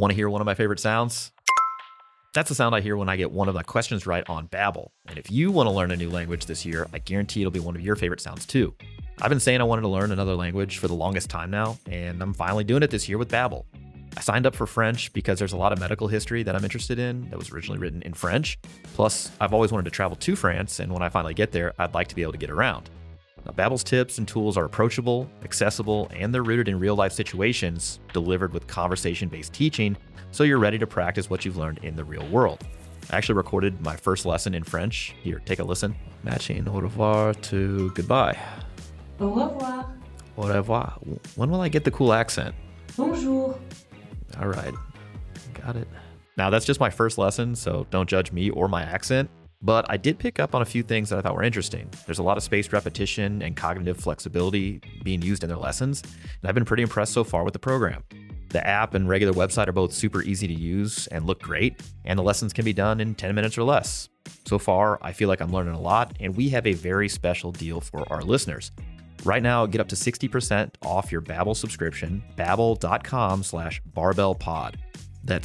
Want to hear one of my favorite sounds? That's the sound I hear when I get one of the questions right on Babbel. And if you want to learn a new language this year, I guarantee it'll be one of your favorite sounds too. I've been saying I wanted to learn another language for the longest time now, and I'm finally doing it this year with Babbel. I signed up for French because there's a lot of medical history that I'm interested in that was originally written in French. Plus, I've always wanted to travel to France, and when I finally get there, I'd like to be able to get around. Now, Babbel's tips and tools are approachable, accessible, and they're rooted in real-life situations, delivered with conversation-based teaching, so you're ready to practice what you've learned in the real world. I actually recorded my first lesson in French. Here, take a listen. Matching au revoir to goodbye. Au revoir. Au revoir. When will I get the cool accent? Bonjour. All right, got it. Now, that's just my first lesson, so don't judge me or my accent. But I did pick up on a few things that I thought were interesting. There's a lot of spaced repetition and cognitive flexibility being used in their lessons, and I've been pretty impressed so far with the program. The app and regular website are both super easy to use and look great, and the lessons can be done in 10 minutes or less. So far, I feel like I'm learning a lot, and we have a very special deal for our listeners. Right now, get up to 60% off your Babbel subscription, babbel.com/barbellpod. That's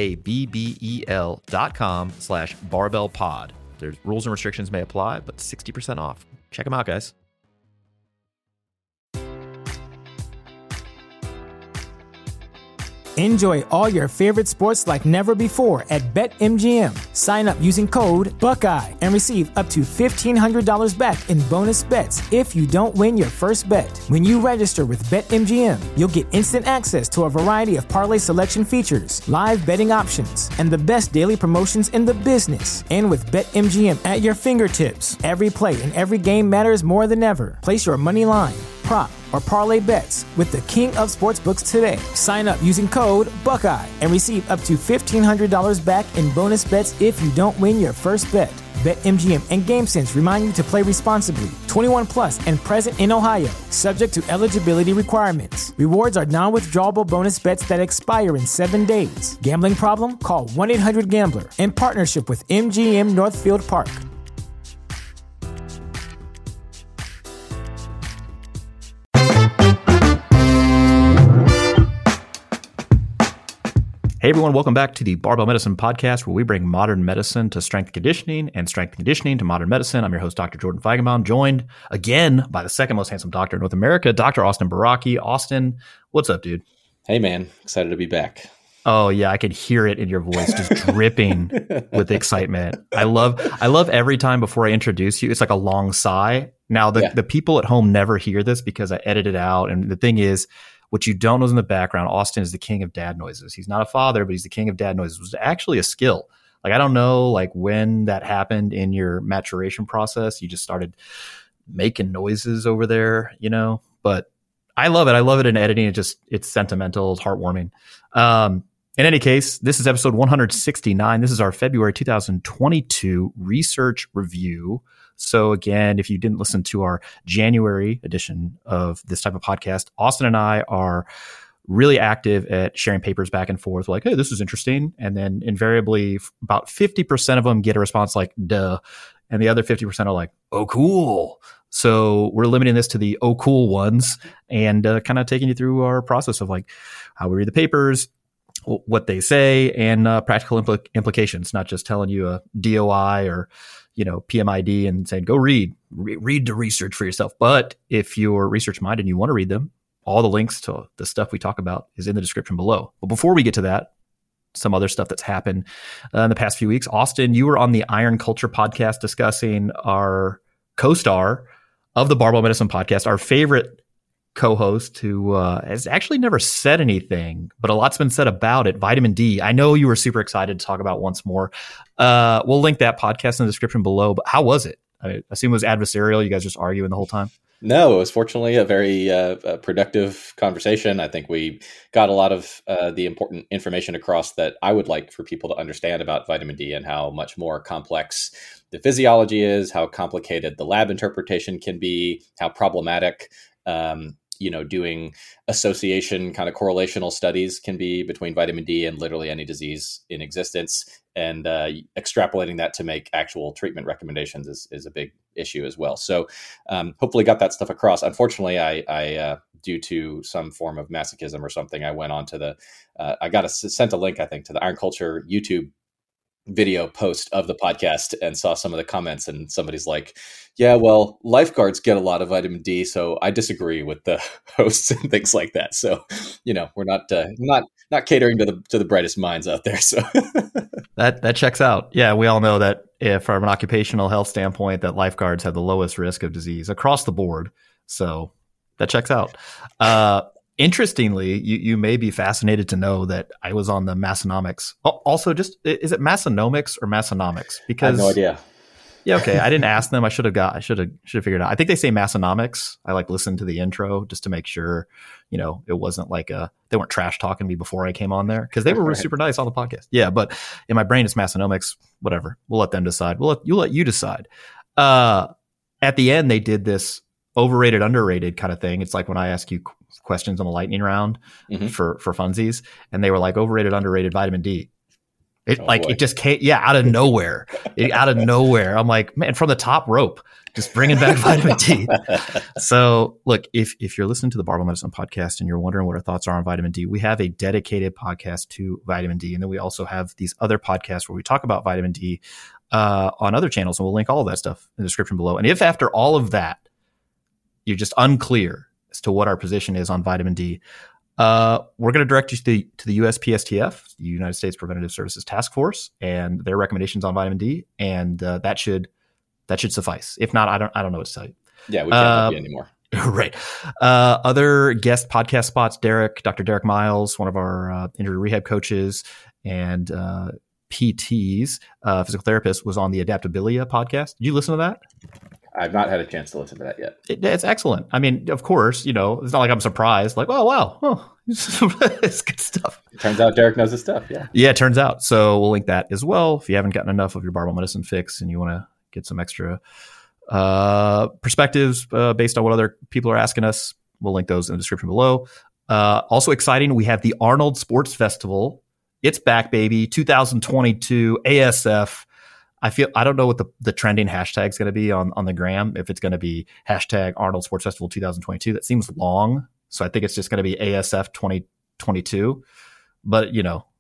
BABBEL.com/barbellpod. There's rules and restrictions may apply, but 60% off. Check them out, guys. Enjoy all your favorite sports like never before at BetMGM. Sign up using code Buckeye and receive up to $1,500 back in bonus bets if you don't win your first bet. When you register with BetMGM, you'll get instant access to a variety of parlay selection features, live betting options, and the best daily promotions in the business. And with BetMGM at your fingertips, every play and every game matters more than ever. Place your money line, prop, or parlay bets with the king of sportsbooks today. Sign up using code Buckeye and receive up to $1,500 back in bonus bets if you don't win your first bet. BetMGM and GameSense remind you to play responsibly. 21 plus and present in Ohio, subject to eligibility requirements. Rewards are non-withdrawable bonus bets that expire in 7 days. Gambling problem? Call 1-800-GAMBLER. In partnership with MGM Northfield Park. Hey everyone, welcome back to the Barbell Medicine Podcast, where we bring modern medicine to strength conditioning and strength conditioning to modern medicine. I'm your host, Dr. Jordan Feigenbaum, joined again by the second most handsome doctor in North America, Dr. Austin Baraki. Austin, what's up, dude? Hey man, excited to be back. Oh yeah, I could hear it in your voice, just dripping with excitement. I love every time before I introduce you, it's like a long sigh. Now the people at home never hear this because I edit it out. And the thing is, what you don't know is in the background, Austin is the king of dad noises. He's not a father, but he's the king of dad noises. It was actually a skill. Like, I don't know, like when that happened in your maturation process. You just started making noises over there, you know, but I love it. I love it in editing. It's sentimental. It's heartwarming. In any case, this is episode 169. This is our February 2022 research review. So again, if you didn't listen to our January edition of this type of podcast, Austin and I are really active at sharing papers back and forth. Like, hey, this is interesting. And then invariably about 50% of them get a response like, duh. And the other 50% are like, oh, cool. So we're limiting this to the oh, cool ones and kind of taking you through our process of like how we read the papers, what they say, and practical implications, not just telling you a DOI or PMID and saying, go read the research for yourself. But if you're research minded and you want to read them, all the links to the stuff we talk about is in the description below. But before we get to that, some other stuff that's happened in the past few weeks. Austin, you were on the Iron Culture podcast discussing our co-star of the Barbell Medicine podcast, our favorite co-host who has actually never said anything, but a lot's been said about it, vitamin D. I know you were super excited to talk about once more. We'll link that podcast in the description below, but how was it? I assume it was adversarial. You guys just arguing the whole time? No, it was fortunately a very productive conversation. I think we got a lot of the important information across that I would like for people to understand about vitamin D and how much more complex the physiology is, how complicated the lab interpretation can be, how problematic doing association kind of correlational studies can be between vitamin D and literally any disease in existence. And extrapolating that to make actual treatment recommendations is a big issue as well. So hopefully got that stuff across. Unfortunately, I due to some form of masochism or something, I went on to I sent a link, I think, to the Iron Culture YouTube video post of the podcast and saw some of the comments, and somebody's like, yeah, well, lifeguards get a lot of vitamin D, so I disagree with the hosts and things like that. So, we're not catering to the brightest minds out there. So that checks out. Yeah, we all know that from an occupational health standpoint, that lifeguards have the lowest risk of disease across the board. So that checks out. Interestingly, you may be fascinated to know that I was on the Massonomics. Also, is it Massonomics or Massonomics? Because I have no idea. Yeah, okay. I didn't ask them. I should have figured it out. I think they say Massonomics. I listened to the intro just to make sure, it wasn't they weren't trash talking me before I came on there, because they were super nice on the podcast. Yeah, but in my brain it's Massonomics. Whatever. We'll let them decide. Let you decide. At the end, they did this overrated, underrated kind of thing. It's like when I ask you questions on the lightning round for funsies, and they were like overrated, underrated vitamin D. It just came, out of nowhere. I'm like, man, from the top rope, just bringing back vitamin D. So look, if you're listening to the Barbell Medicine podcast and you're wondering what our thoughts are on vitamin D, we have a dedicated podcast to vitamin D. And then we also have these other podcasts where we talk about vitamin D on other channels. And we'll link all of that stuff in the description below. And if after all of that, you're just unclear as to what our position is on vitamin D, we're going to direct you to the USPSTF, the United States Preventative Services Task Force, and their recommendations on vitamin D, and that should suffice. If not, I don't know what to tell you. Yeah, we can't help you anymore. Right. Other guest podcast spots: Dr. Derek Miles, one of our injury rehab coaches and PTs, physical therapist, was on the Adaptabilia podcast. Did you listen to that? I've not had a chance to listen to that yet. It's excellent. I mean, of course, it's not like I'm surprised. Like, oh, wow. It's good stuff. Turns out Derek knows his stuff. Yeah. Yeah, it turns out. So we'll link that as well. If you haven't gotten enough of your barbell medicine fix and you want to get some extra perspectives based on what other people are asking us, we'll link those in the description below. Also exciting, we have the Arnold Sports Festival. It's back, baby. 2022 ASF. I don't know what the trending hashtag is going to be on the gram. If it's going to be hashtag Arnold Sports Festival 2022, that seems long. So I think it's just going to be ASF 2022. But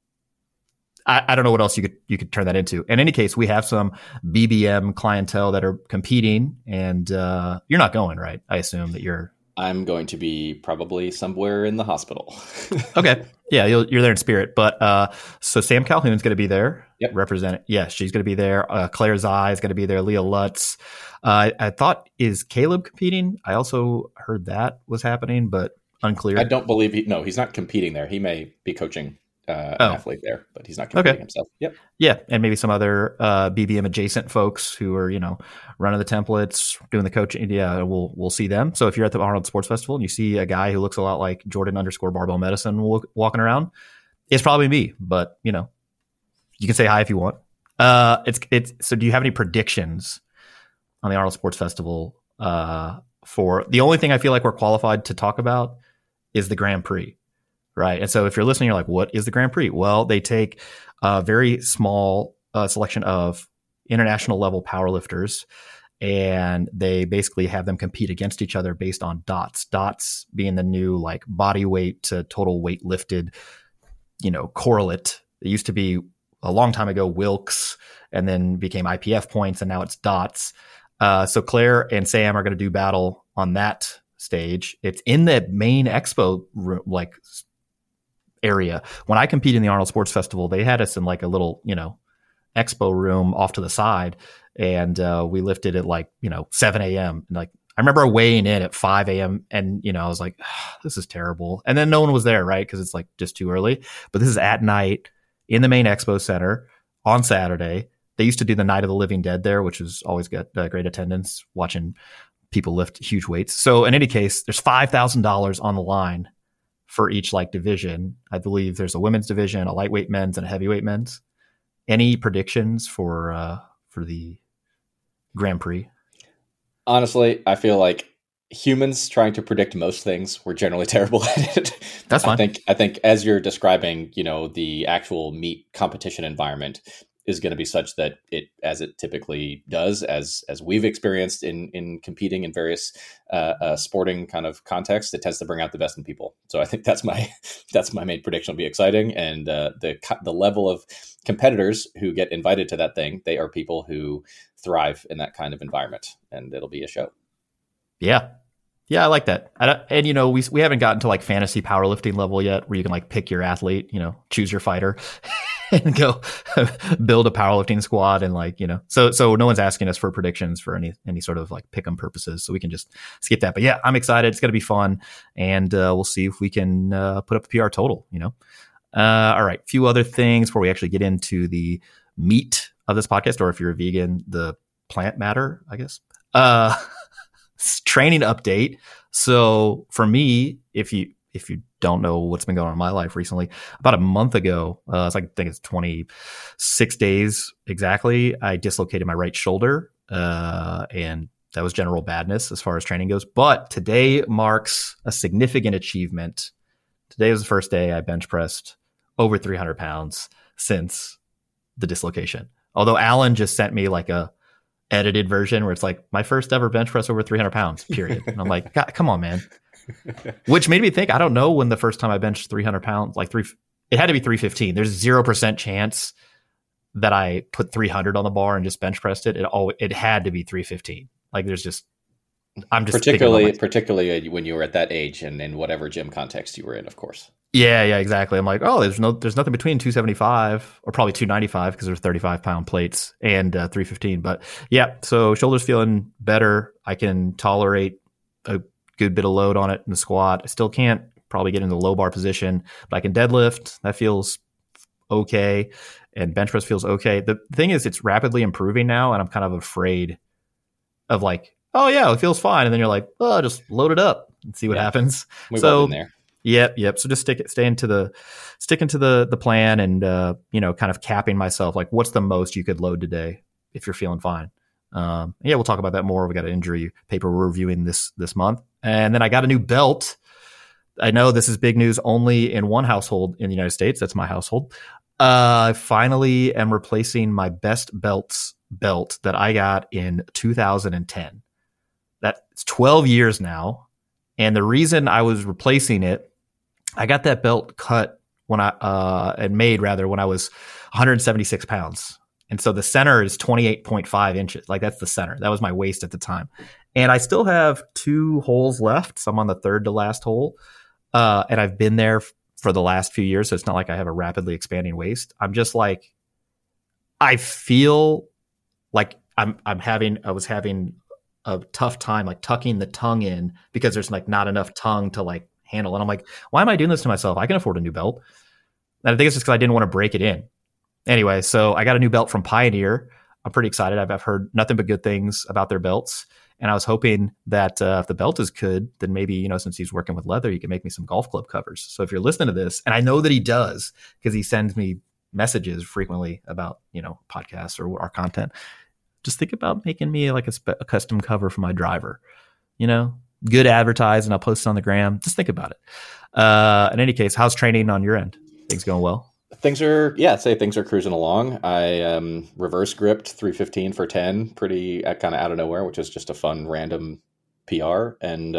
I don't know what else you could turn that into. In any case, we have some BBM clientele that are competing, and you're not going, right? I assume that you're. I'm going to be probably somewhere in the hospital. Okay. Yeah, you're there in spirit. But so Sam Calhoun's going to be there. Yep. Representing. Yeah, she's going to be there. Claire Zai is going to be there. Leah Lutz. I thought, is Caleb competing? I also heard that was happening, but unclear. I don't believe he's not competing there. He may be coaching an athlete there, but he's not competing himself. Yep. Yeah, and maybe some other BBM adjacent folks who are running the templates, doing the coaching. Yeah, we'll see them. So if you're at the Arnold Sports Festival and you see a guy who looks a lot like Jordan_Barbell Medicine walking around, it's probably me. But you can say hi if you want. So do you have any predictions on the Arnold Sports Festival? For the only thing I feel like we're qualified to talk about is the Grand Prix. Right. And so if you're listening, you're like, what is the Grand Prix? Well, they take a very small selection of international level powerlifters, and they basically have them compete against each other based on DOTS. DOTS being the new body weight to total weight lifted, correlate. It used to be a long time ago Wilks, and then became IPF points, and now it's DOTS. So Claire and Sam are going to do battle on that stage. It's in the main expo room, area. When I competed in the Arnold Sports Festival, they had us in a little, expo room off to the side, and we lifted at 7 a.m. And I remember weighing in at 5 a.m. and I was like, this is terrible. And then no one was there, right? Because it's just too early. But this is at night in the main expo center on Saturday. They used to do the Night of the Living Dead there, which was always got great attendance, watching people lift huge weights. So in any case, there's $5,000 on the line for each division. I believe there's a women's division, a lightweight men's, and a heavyweight men's. Any predictions for the Grand Prix? Honestly, I feel like humans trying to predict most things, we're generally terrible at it. That's fine. I think as you're describing, the actual meet competition environment is going to be such that as it typically does, as we've experienced in competing in various sporting kind of contexts, it tends to bring out the best in people. So I think that's my main prediction. Will be exciting, and the level of competitors who get invited to that thing, they are people who thrive in that kind of environment, and it'll be a show. Yeah. Yeah, I like that. And, we haven't gotten to like fantasy powerlifting level yet where you can like pick your athlete, choose your fighter and go build a powerlifting squad. And like, so no one's asking us for predictions for any sort of like pick 'em purposes. So we can just skip that. But yeah, I'm excited. It's going to be fun. And we'll see if we can put up a PR total, All right. Few other things before we actually get into the meat of this podcast, or if you're a vegan, the plant matter, I guess. Training update. So for me, if you don't know what's been going on in my life recently, about a month ago, I think it's 26 days exactly, I dislocated my right shoulder, and that was general badness as far as training goes. But today marks a significant achievement. Today was the first day I bench pressed over 300 pounds since the dislocation. Although Alan just sent me like a edited version where it's like my first ever bench press over 300 pounds, period. And I'm like, God, come on, man. Which made me think, I don't know when the first time I benched 300 pounds, it had to be 315. There's 0% chance that I put 300 on the bar and just bench pressed it. It had to be 315. Like I'm just particularly when you were at that age and in whatever gym context you were in, of course. Yeah, exactly. I'm like, there's nothing between 275 or probably 295 because there's 35-pound plates and 315. But yeah, so shoulders feeling better. I can tolerate a good bit of load on it in the squat. I still can't probably get into the low bar position, but I can deadlift. That feels okay, and bench press feels okay. The thing is, it's rapidly improving now, and I'm kind of afraid of like, oh yeah, it feels fine, and then you're like, just load it up and see what happens. We've all been there. Yep. So just sticking to the plan, and kind of capping myself. Like, what's the most you could load today if you're feeling fine? We'll talk about that more. We got an injury paper we're reviewing this month, and then I got a new belt. I know this is big news only in one household in the United States. That's my household. I finally am replacing my best belt that I got in 2010. That's 12 years now. And the reason I was replacing it, I got that belt cut when I was 176 pounds. And so the center is 28.5 inches. Like, that's the center. That was my waist at the time. And I still have 2 holes left. So I'm on the third to last hole. And I've been there for the last few years. So it's not like I have a rapidly expanding waist. I'm just like, I feel like I was having a tough time like tucking the tongue in because there's like not enough tongue to like handle. And I'm like, why am I doing this to myself? I can afford a new belt. And I think it's just because I didn't want to break it in. Anyway, so I got a new belt from Pioneer. I'm pretty excited. I've heard nothing but good things about their belts. And I was hoping that if the belt is good, then maybe, since he's working with leather, he can make me some golf club covers. So if you're listening to this, and I know that he does because he sends me messages frequently about, podcasts or our content, just think about making me like a custom cover for my driver, good advertising. I'll post it on the gram. Just think about it. In any case, how's training on your end? Things going well? Things are cruising along. I reverse gripped 315 for 10 pretty kind of out of nowhere, which is just a fun random PR. And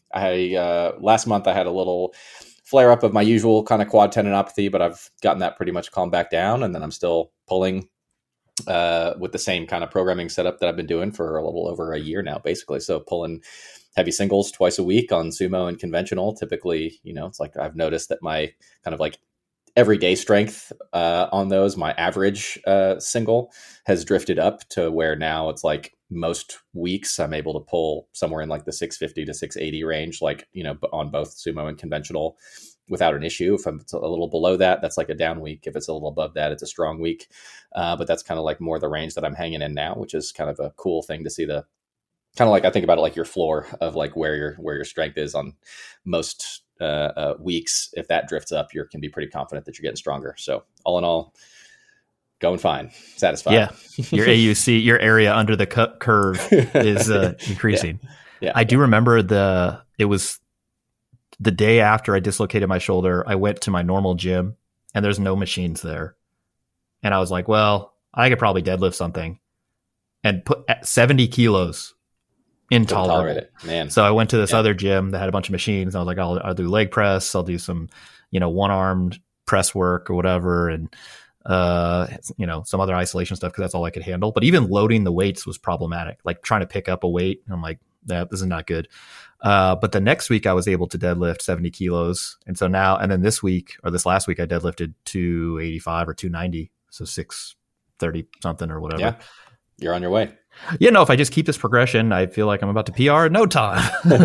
last month I had a little flare up of my usual kind of quad tendinopathy, but I've gotten that pretty much calmed back down. And then I'm still pulling with the same kind of programming setup that I've been doing for a little over a year now, basically. So pulling heavy singles twice a week on sumo and conventional. Typically, it's like I've noticed that my kind of like everyday strength on those, my average single has drifted up to where now it's like most weeks I'm able to pull somewhere in like the 650 to 680 range, like, on both sumo and conventional without an issue. If it's a little below that, that's like a down week. If it's a little above that, it's a strong week. But that's kind of like more the range that I'm hanging in now, which is kind of a cool thing to see. The kind of like, I think about it like your floor of like where your strength is on most weeks. If that drifts up, you can be pretty confident that you're getting stronger. So all in all, going fine, satisfied. Yeah, your AUC, your area under the curve is increasing. Yeah. I do remember it was the day after I dislocated my shoulder. I went to my normal gym and there's no machines there. And I was like, well, I could probably deadlift something and put 70 kilos. Intolerable. Man. So I went to this other gym that had a bunch of machines. And I was like, I'll do leg press. I'll do some, one-armed press work or whatever. And, some other isolation stuff because that's all I could handle. But even loading the weights was problematic, like trying to pick up a weight. And I'm like, this is not good. But the next week I was able to deadlift 70 kilos. And so now, and then this last week I deadlifted 285 or 290. So 630 something or whatever. Yeah. You're on your way. If I just keep this progression, I feel like I'm about to PR in no time.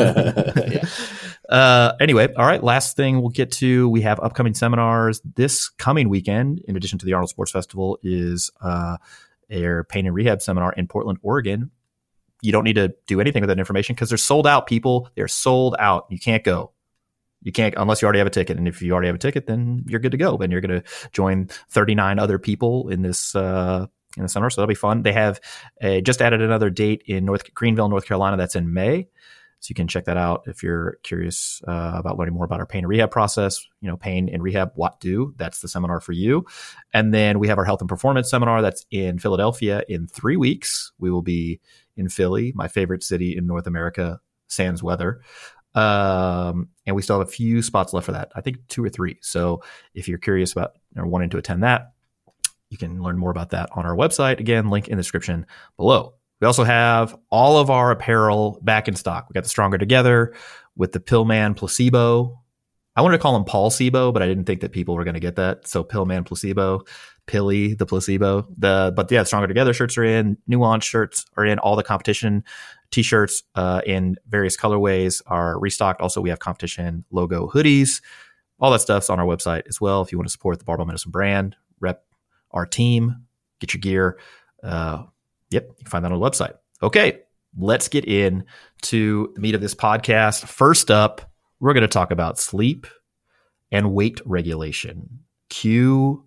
Anyway, all right. Last thing we'll get to, we have upcoming seminars this coming weekend. In addition to the Arnold Sports Festival is a pain and rehab seminar in Portland, Oregon. You don't need to do anything with that information because they're sold out, people. They're sold out. You can't go. You can't unless you already have a ticket. And if you already have a ticket, then you're good to go. And you're going to join 39 other people in this in the summer. So that'll be fun. They have just added another date in Greenville, North Carolina. That's in May. So you can check that out if you're curious about learning more about our pain and rehab process. Pain and rehab, what do? That's the seminar for you. And then we have our health and performance seminar that's in Philadelphia in 3 weeks. We will be in Philly, my favorite city in North America, sans weather. And we still have a few spots left for that. I think 2 or 3. So if you're curious about or wanting to attend that, you can learn more about that on our website. Again, link in the description below. We also have all of our apparel back in stock. We got the Stronger Together with the Pillman Placebo. I wanted to call him Paul Sebo, but I didn't think that people were going to get that. So Pillman Placebo, Pilly the Placebo. Stronger Together shirts are in. Nuance shirts are in. All the competition t-shirts in various colorways are restocked. Also, we have competition logo hoodies. All that stuff's on our website as well. If you want to support the Barbell Medicine brand, rep our team, get your gear. You can find that on the website. Okay, let's get in to the meat of this podcast. First up, we're going to talk about sleep and weight regulation. Cue,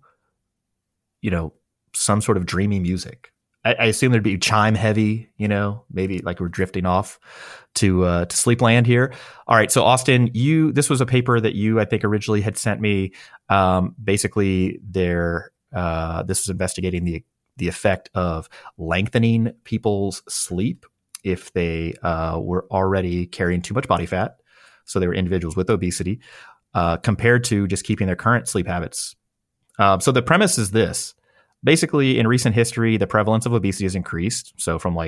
some sort of dreamy music. I assume there'd be chime heavy, maybe like we're drifting off to sleep land here. All right. So Austin, this was a paper that you, I think, originally had sent me. Basically this was investigating the effect of lengthening people's sleep if they were already carrying too much body fat. So they were individuals with obesity compared to just keeping their current sleep habits. So the premise is this. Basically, in recent history, the prevalence of obesity has increased. So from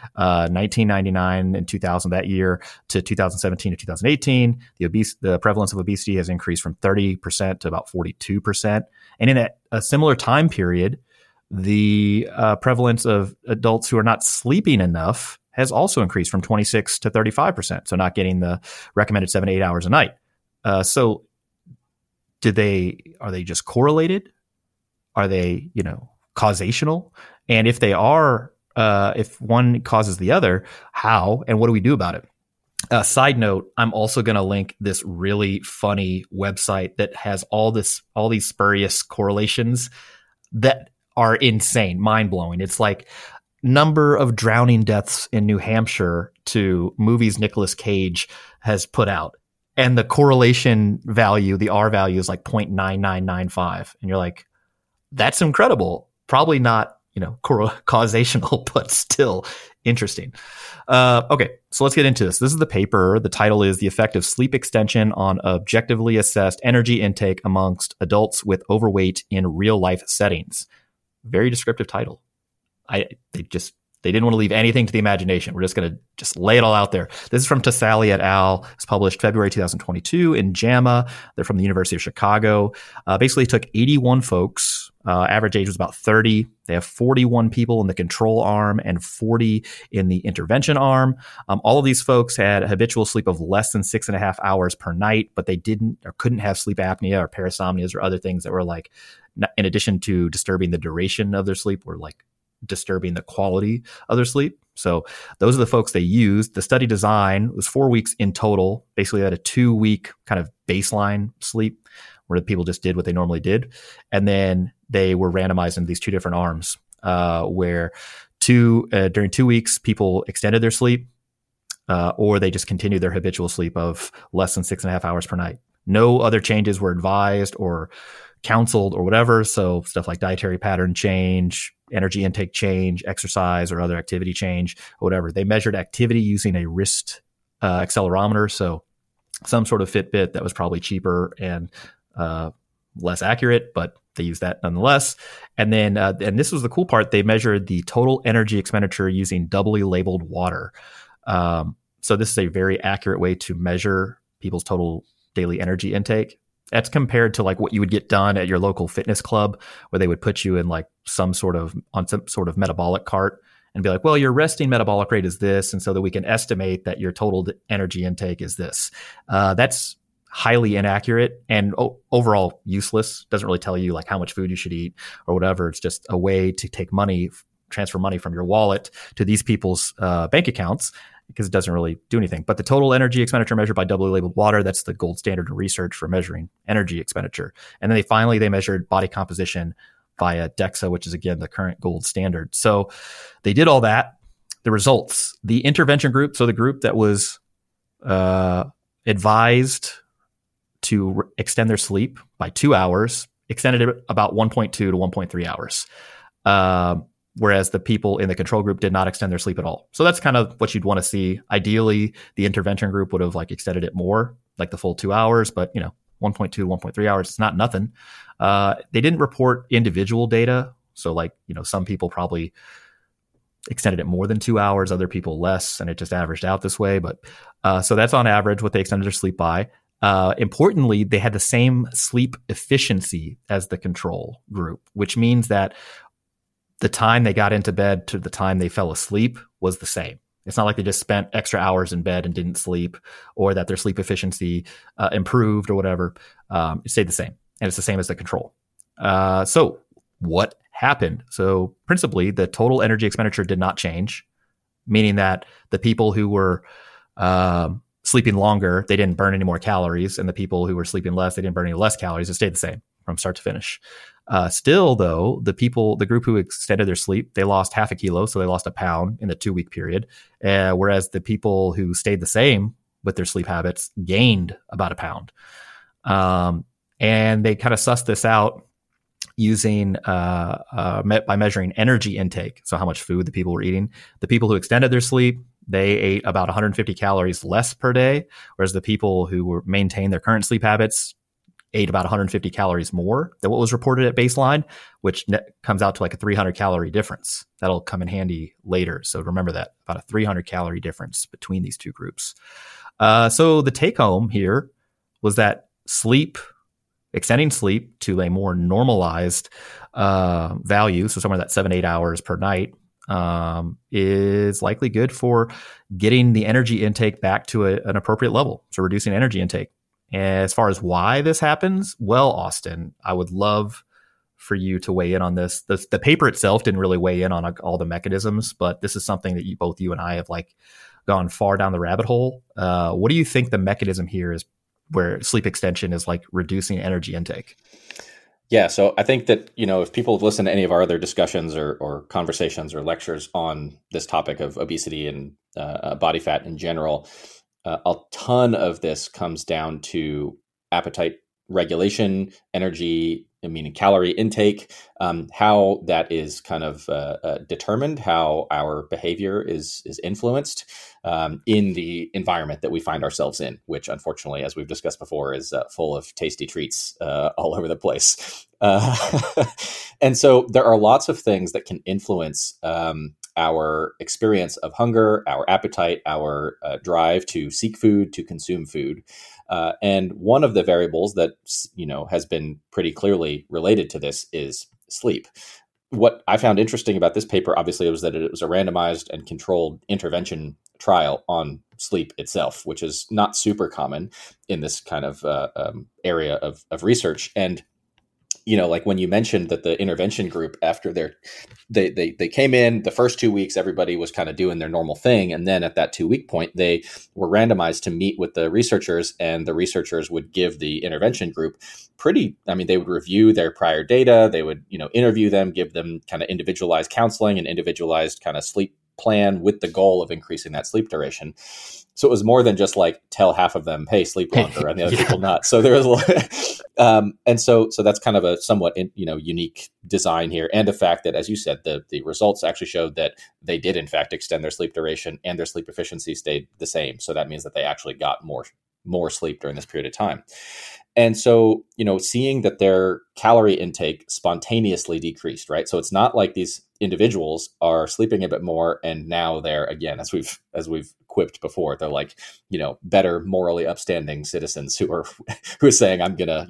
1999 and 2000, that year, to 2017 to 2018, the prevalence of obesity has increased from 30% to about 42%. And in a similar time period, the prevalence of adults who are not sleeping enough has also increased from 26 to 35%. So not getting the recommended 7 to 8 hours a night. So are they just correlated? Are they, causational? And if they are, if one causes the other, how and what do we do about it? Side note, I'm also going to link this really funny website that has all these spurious correlations that are insane, mind blowing. It's like number of drowning deaths in New Hampshire to movies Nicolas Cage has put out. And the correlation value, the R value is like 0.9995. And you're like, that's incredible. Probably not, causational, but still interesting. Okay, so let's get into this. This is the paper. The title is The Effect of Sleep Extension on Objectively Assessed Energy Intake Amongst Adults with Overweight in Real Life Settings. Very descriptive title. They didn't want to leave anything to the imagination. We're just going to just lay it all out there. This is from Tassali et al. It's published February 2022 in JAMA. They're from the University of Chicago. Basically took 81 folks. Average age was about 30. They have 41 people in the control arm and 40 in the intervention arm. All of these folks had a habitual sleep of less than 6.5 hours per night, but they didn't or couldn't have sleep apnea or parasomnias or other things that were like, in addition to disturbing the duration of their sleep, were like disturbing the quality of their sleep. So those are the folks they used. The study design was 4 weeks in total. Basically, they had a 2-week kind of baseline sleep where the people just did what they normally did. And then they were randomized into these 2 different arms where during 2 weeks, people extended their sleep. or they just continue their habitual sleep of less than 6.5 hours per night. No other changes were advised or counseled or whatever. So stuff like dietary pattern change, energy intake change, exercise or other activity change, or whatever. They measured activity using a wrist accelerometer. So some sort of Fitbit that was probably cheaper and less accurate, but they used that nonetheless. And then, and this was the cool part, they measured the total energy expenditure using doubly labeled water. So this is a very accurate way to measure people's total daily energy intake. That's compared to like what you would get done at your local fitness club, where they would put you in like some sort of metabolic cart and be like, well, your resting metabolic rate is this. And so that we can estimate that your total energy intake is this. That's highly inaccurate and overall useless. Doesn't really tell you like how much food you should eat or whatever. It's just a way to take money, transfer money from your wallet to these people's bank accounts, because it doesn't really do anything. But the total energy expenditure measured by doubly labeled water, that's the gold standard in research for measuring energy expenditure. And then they measured body composition via DEXA, which is again the current gold standard. So they did all that. The results, the intervention group, so the group that was advised to extend their sleep by 2 hours, extended it about 1.2 to 1.3 hours. Whereas the people in the control group did not extend their sleep at all. So that's kind of what you'd want to see. Ideally, the intervention group would have like extended it more, like the full 2 hours, but 1.2 to 1.3 hours, it's not nothing. They didn't report individual data. So like, some people probably extended it more than 2 hours, other people less, and it just averaged out this way. But so that's on average what they extended their sleep by. Importantly, they had the same sleep efficiency as the control group, which means that the time they got into bed to the time they fell asleep was the same. It's not like they just spent extra hours in bed and didn't sleep, or that their sleep efficiency improved or whatever. It stayed the same, and it's the same as the control. So what happened? So principally, the total energy expenditure did not change, meaning that the people who were sleeping longer, they didn't burn any more calories, and the people who were sleeping less, they didn't burn any less calories. It stayed the same from start to finish. Still, though, the group who extended their sleep, they lost 0.5 kilo, so they lost 1 pound in the 2-week period. Whereas the people who stayed the same with their sleep habits gained about 1 pound. And they kind of sussed this out using by measuring energy intake, so how much food the people were eating. The people who extended their sleep, they ate about 150 calories less per day, whereas the people who maintained their current sleep habits ate about 150 calories more than what was reported at baseline, which comes out to like a 300 calorie difference. That'll come in handy later. So remember that, about a 300 calorie difference between these two groups. So the take home here was that extending sleep to a more normalized value, so somewhere that 7-8 hours per night, is likely good for getting the energy intake back to an appropriate level. So reducing energy intake. As far as why this happens, well, Austin, I would love for you to weigh in on this. The paper itself didn't really weigh in on all the mechanisms, but this is something that both you and I have like gone far down the rabbit hole. What do you think the mechanism here is where sleep extension is like reducing energy intake? Yeah, so I think that, if people have listened to any of our other discussions or conversations or lectures on this topic of obesity and body fat in general, a ton of this comes down to appetite regulation, energy, meaning calorie intake, how that is kind of determined, how our behavior is influenced in the environment that we find ourselves in, which unfortunately, as we've discussed before, is full of tasty treats all over the place. And so there are lots of things that can influence our experience of hunger, our appetite, our drive to seek food, to consume food. And one of the variables that, has been pretty clearly related to this is sleep. What I found interesting about this paper, obviously, was that it was a randomized and controlled intervention trial on sleep itself, which is not super common in this kind of area of research. And like when you mentioned that the intervention group, after they came in the first 2 weeks, everybody was kind of doing their normal thing. And then at that 2-week point, they were randomized to meet with the researchers, and the researchers would give the intervention group they would review their prior data. They would, interview them, give them kind of individualized counseling and individualized kind of sleep plan with the goal of increasing that sleep duration. So it was more than just like tell half of them, hey, sleep longer, and the other people not. So there was, and so that's kind of a somewhat unique design here, and the fact that, as you said, the results actually showed that they did in fact extend their sleep duration, and their sleep efficiency stayed the same. So that means that they actually got more sleep during this period of time. And so, seeing that their calorie intake spontaneously decreased, right? So it's not like these individuals are sleeping a bit more, and now they're, again, as we've quipped before, they're like, better morally upstanding citizens who are saying, I'm gonna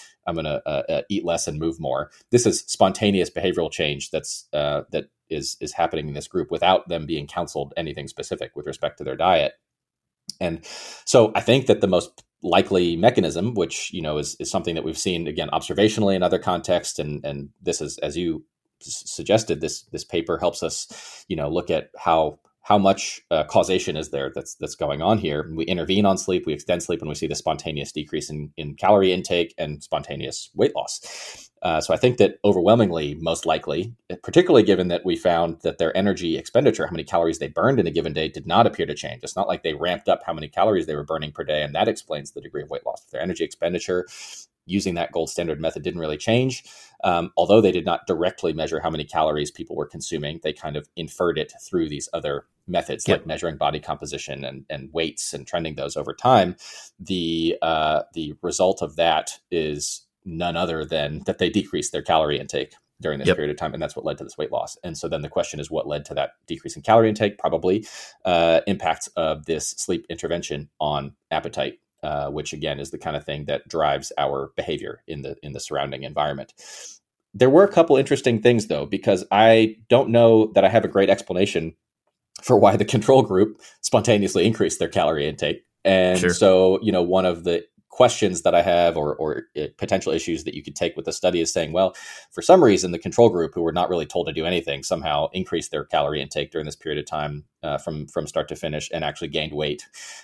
eat less and move more. This is spontaneous behavioral change that is happening in this group without them being counseled anything specific with respect to their diet. And so I think that the most likely mechanism, which, is something that we've seen, again, observationally in other contexts. And this is, as you suggested, this paper helps us, look at how much causation is there that's going on here. We intervene on sleep, we extend sleep, and we see the spontaneous decrease in calorie intake and spontaneous weight loss. So I think that overwhelmingly, most likely, particularly given that we found that their energy expenditure, how many calories they burned in a given day, did not appear to change. It's not like they ramped up how many calories they were burning per day, and that explains the degree of weight loss. Their energy expenditure using that gold standard method didn't really change. Although they did not directly measure how many calories people were consuming, they kind of inferred it through these other methods, like measuring body composition and weights and trending those over time. The result of that is none other than that they decreased their calorie intake during this period of time. And that's what led to this weight loss. And so then the question is, what led to that decrease in calorie intake? Probably impacts of this sleep intervention on appetite, which again is the kind of thing that drives our behavior in the surrounding environment. There were a couple interesting things, though, because I don't know that I have a great explanation for why the control group spontaneously increased their calorie intake. And so, one of the questions that I have or potential issues that you could take with the study is saying, well, for some reason, the control group, who were not really told to do anything, somehow increased their calorie intake during this period of time from start to finish and actually gained weight.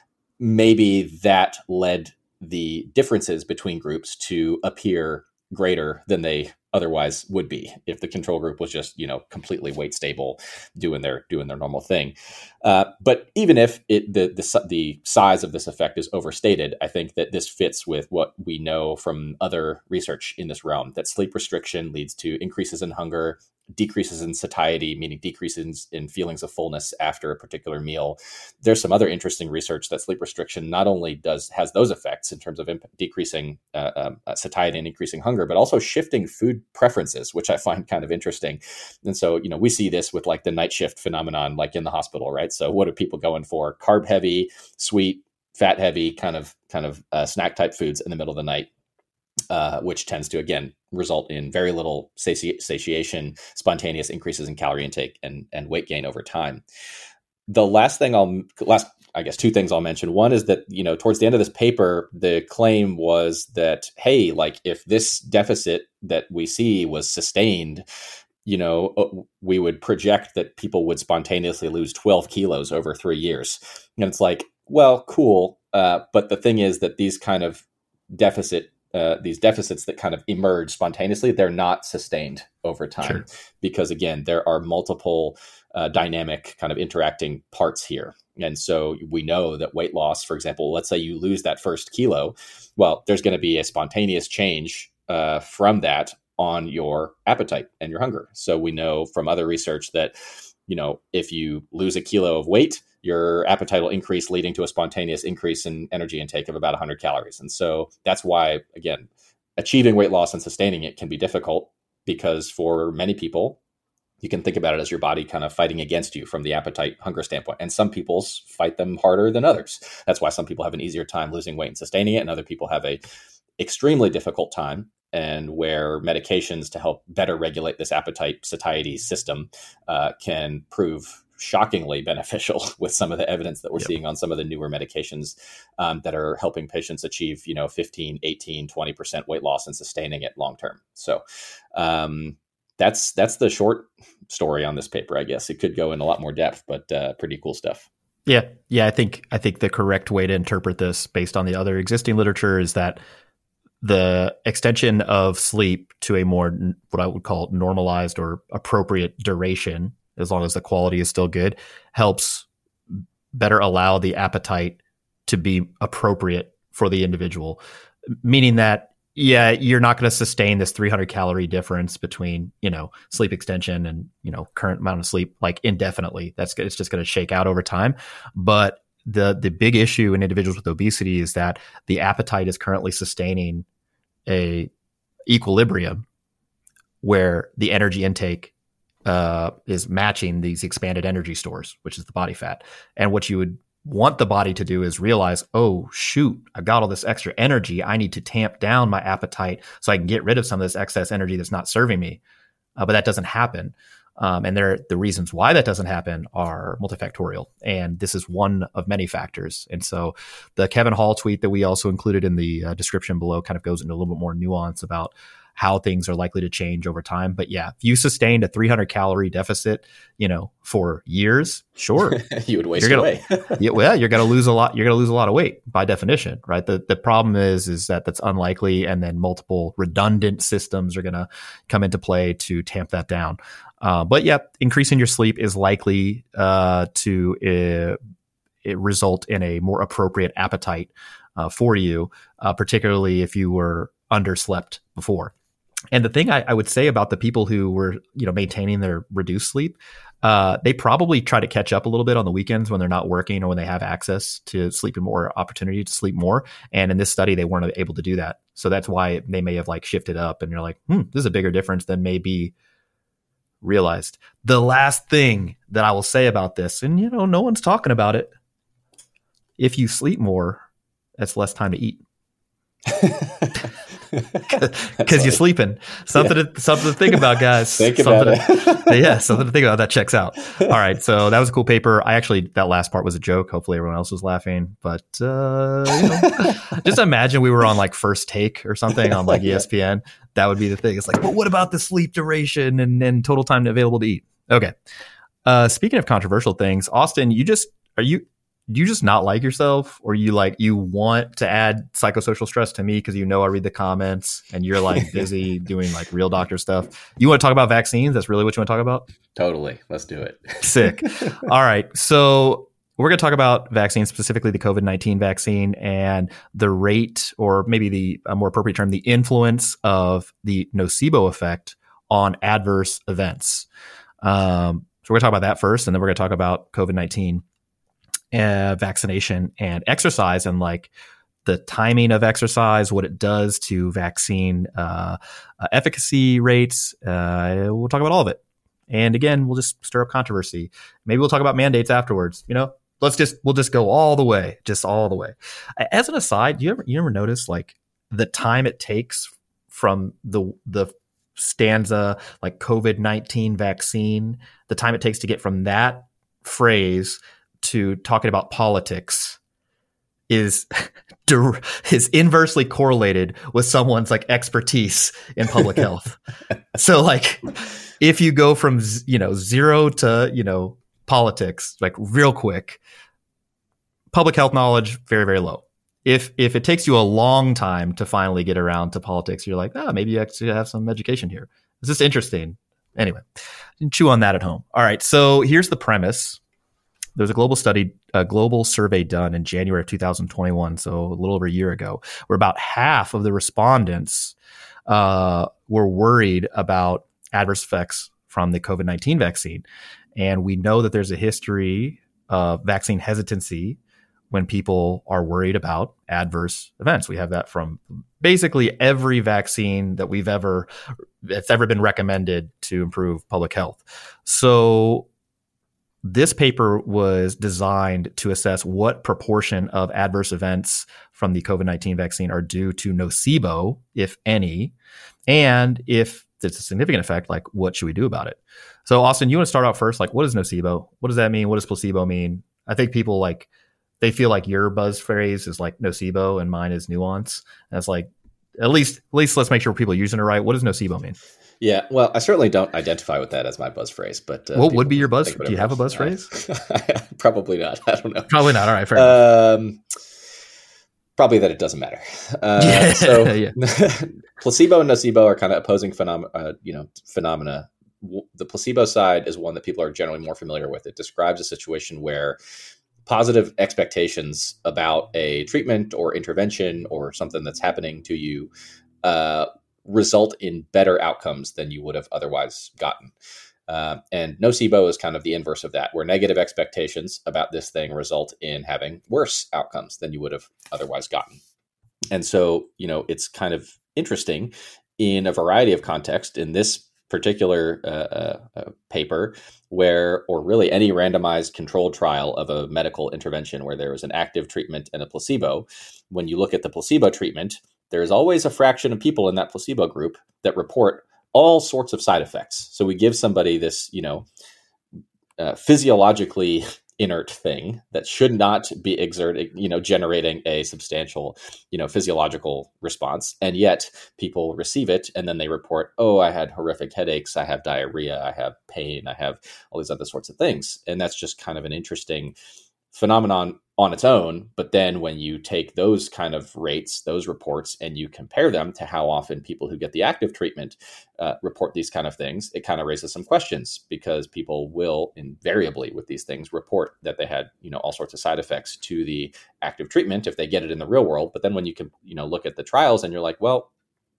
Maybe that led the differences between groups to appear greater than they otherwise would be if the control group was just, completely weight stable, doing their normal thing. But even if the size of this effect is overstated, I think that this fits with what we know from other research in this realm, that sleep restriction leads to increases in hunger, decreases in satiety, meaning decreases in feelings of fullness after a particular meal. There's some other interesting research that sleep restriction not only has those effects in terms of decreasing satiety and increasing hunger, but also shifting food preferences, which I find kind of interesting. And so, we see this with like the night shift phenomenon, like in the hospital, right? So what are people going for? Carb heavy, sweet, fat heavy, kind of snack type foods in the middle of the night. Which tends to, again, result in very little satiation, spontaneous increases in calorie intake and weight gain over time. The two things I'll mention. One is that, towards the end of this paper, the claim was that, hey, like if this deficit that we see was sustained, we would project that people would spontaneously lose 12 kilos over 3 years. And it's like, well, cool. But the thing is that these kind of these deficits that kind of emerge spontaneously, they're not sustained over time because, again, there are multiple dynamic kind of interacting parts here. And so we know that weight loss, for example, let's say you lose that first kilo, well, there's going to be a spontaneous change from that on your appetite and your hunger. So we know from other research that, if you lose a kilo of weight, your appetite will increase, leading to a spontaneous increase in energy intake of about 100 calories. And so that's why, again, achieving weight loss and sustaining it can be difficult, because for many people, you can think about it as your body kind of fighting against you from the appetite hunger standpoint. And some people fight them harder than others. That's why some people have an easier time losing weight and sustaining it, and other people have a extremely difficult time, and where medications to help better regulate this appetite satiety system can prove shockingly beneficial with some of the evidence that we're seeing on some of the newer medications that are helping patients achieve, 15, 18, 20% weight loss and sustaining it long term. So that's the short story on this paper, I guess. It could go in a lot more depth, but pretty cool stuff. Yeah. I think the correct way to interpret this based on the other existing literature is that the extension of sleep to a more, what I would call normalized or appropriate duration, as long as the quality is still good, helps better allow the appetite to be appropriate for the individual. Meaning that, yeah, you're not going to sustain this 300 calorie difference between, sleep extension and, current amount of sleep like indefinitely. It's just going to shake out over time. But the big issue in individuals with obesity is that the appetite is currently sustaining a equilibrium where the energy intake is matching these expanded energy stores, which is the body fat. And what you would want the body to do is realize, oh, shoot, I got all this extra energy. I need to tamp down my appetite so I can get rid of some of this excess energy that's not serving me. But that doesn't happen. And the reasons why that doesn't happen are multifactorial. And this is one of many factors. And so the Kevin Hall tweet that we also included in the description below kind of goes into a little bit more nuance about how things are likely to change over time. But yeah, if you sustained a 300 calorie deficit, for years, sure. You would waste away. You're going to lose a lot. You're going to lose a lot of weight by definition, right? The problem is that that's unlikely. And then multiple redundant systems are going to come into play to tamp that down. But yeah, increasing your sleep is likely to result in a more appropriate appetite for you, particularly if you were underslept before. And the thing I would say about the people who were, maintaining their reduced sleep, they probably try to catch up a little bit on the weekends when they're not working or when they have access to sleep and more opportunity to sleep more. And in this study, they weren't able to do that. So that's why they may have shifted up and you're like, this is a bigger difference than maybe realized. The last thing that I will say about this, and no one's talking about it. If you sleep more, that's less time to eat. Because you're sleeping. Something to think about, guys. Think about it. Something to think about. That checks out. All right, so that was a cool paper. That last part was a joke. Hopefully everyone else was laughing. But just imagine we were on First Take or something on ESPN. That would be the thing. It's but what about the sleep duration and total time available to eat? Okay. Speaking of controversial things, Austin, do you just not like yourself, or you want to add psychosocial stress to me because I read the comments and you're busy doing real doctor stuff? You want to talk about vaccines? That's really what you want to talk about? Totally. Let's do it. Sick. All right. So we're going to talk about vaccines, specifically the COVID-19 vaccine, and the rate, or maybe a more appropriate term, the influence of the nocebo effect on adverse events. So we're going to talk about that first, and then we're going to talk about COVID-19. Vaccination and exercise, and the timing of exercise, what it does to vaccine efficacy rates. We'll talk about all of it. And again, we'll just stir up controversy. Maybe we'll talk about mandates afterwards. We'll just go all the way, As an aside, you ever notice the time it takes from the stanza COVID-19 vaccine, the time it takes to get from that phrase to talking about politics is inversely correlated with someone's expertise in public health. So if you go from zero to politics real quick, public health knowledge very, very low. If it takes you a long time to finally get around to politics, you're maybe you actually have some education here. It's just interesting. Anyway, chew on that at home. All right, so here's the premise. There's a global survey done in January of 2021, so a little over a year ago, where about half of the respondents were worried about adverse effects from the COVID-19 vaccine. And we know that there's a history of vaccine hesitancy when people are worried about adverse events. We have that from basically every vaccine that's ever been recommended to improve public health. So this paper was designed to assess what proportion of adverse events from the COVID-19 vaccine are due to nocebo, if any, and if it's a significant effect, what should we do about it? So Austin, you want to start out first? What is nocebo? What does that mean? What does placebo mean? I think people they feel your buzz phrase is nocebo and mine is nuance. And it's at least let's make sure people are using it right. What does nocebo mean? Yeah, well, I certainly don't identify with that as my buzz phrase, but what would be your buzz? Do you have a buzz phrase? Probably not. I don't know. Probably not. All right, fair enough. Probably that it doesn't matter. Yeah. Placebo and nocebo are kind of opposing phenomena the placebo side is one that people are generally more familiar with. It describes a situation where positive expectations about a treatment or intervention or something that's happening to you result in better outcomes than you would have otherwise gotten. And nocebo is kind of the inverse of that, where negative expectations about this thing result in having worse outcomes than you would have otherwise gotten. And so, it's kind of interesting in a variety of contexts. In this particular paper, or really any randomized controlled trial of a medical intervention where there was an active treatment and a placebo, when you look at the placebo treatment, there is always a fraction of people in that placebo group that report all sorts of side effects. So we give somebody this, physiologically inert thing that should not be generating a substantial, physiological response. And yet people receive it and then they report, oh, I had horrific headaches, I have diarrhea, I have pain, I have all these other sorts of things. And that's just kind of an interesting phenomenon on its own. But then when you take those kind of rates, those reports, and you compare them to how often people who get the active treatment report these kind of things, it kind of raises some questions, because people will invariably with these things report that they had, all sorts of side effects to the active treatment if they get it in the real world. But then when you can, look at the trials and you're like, well,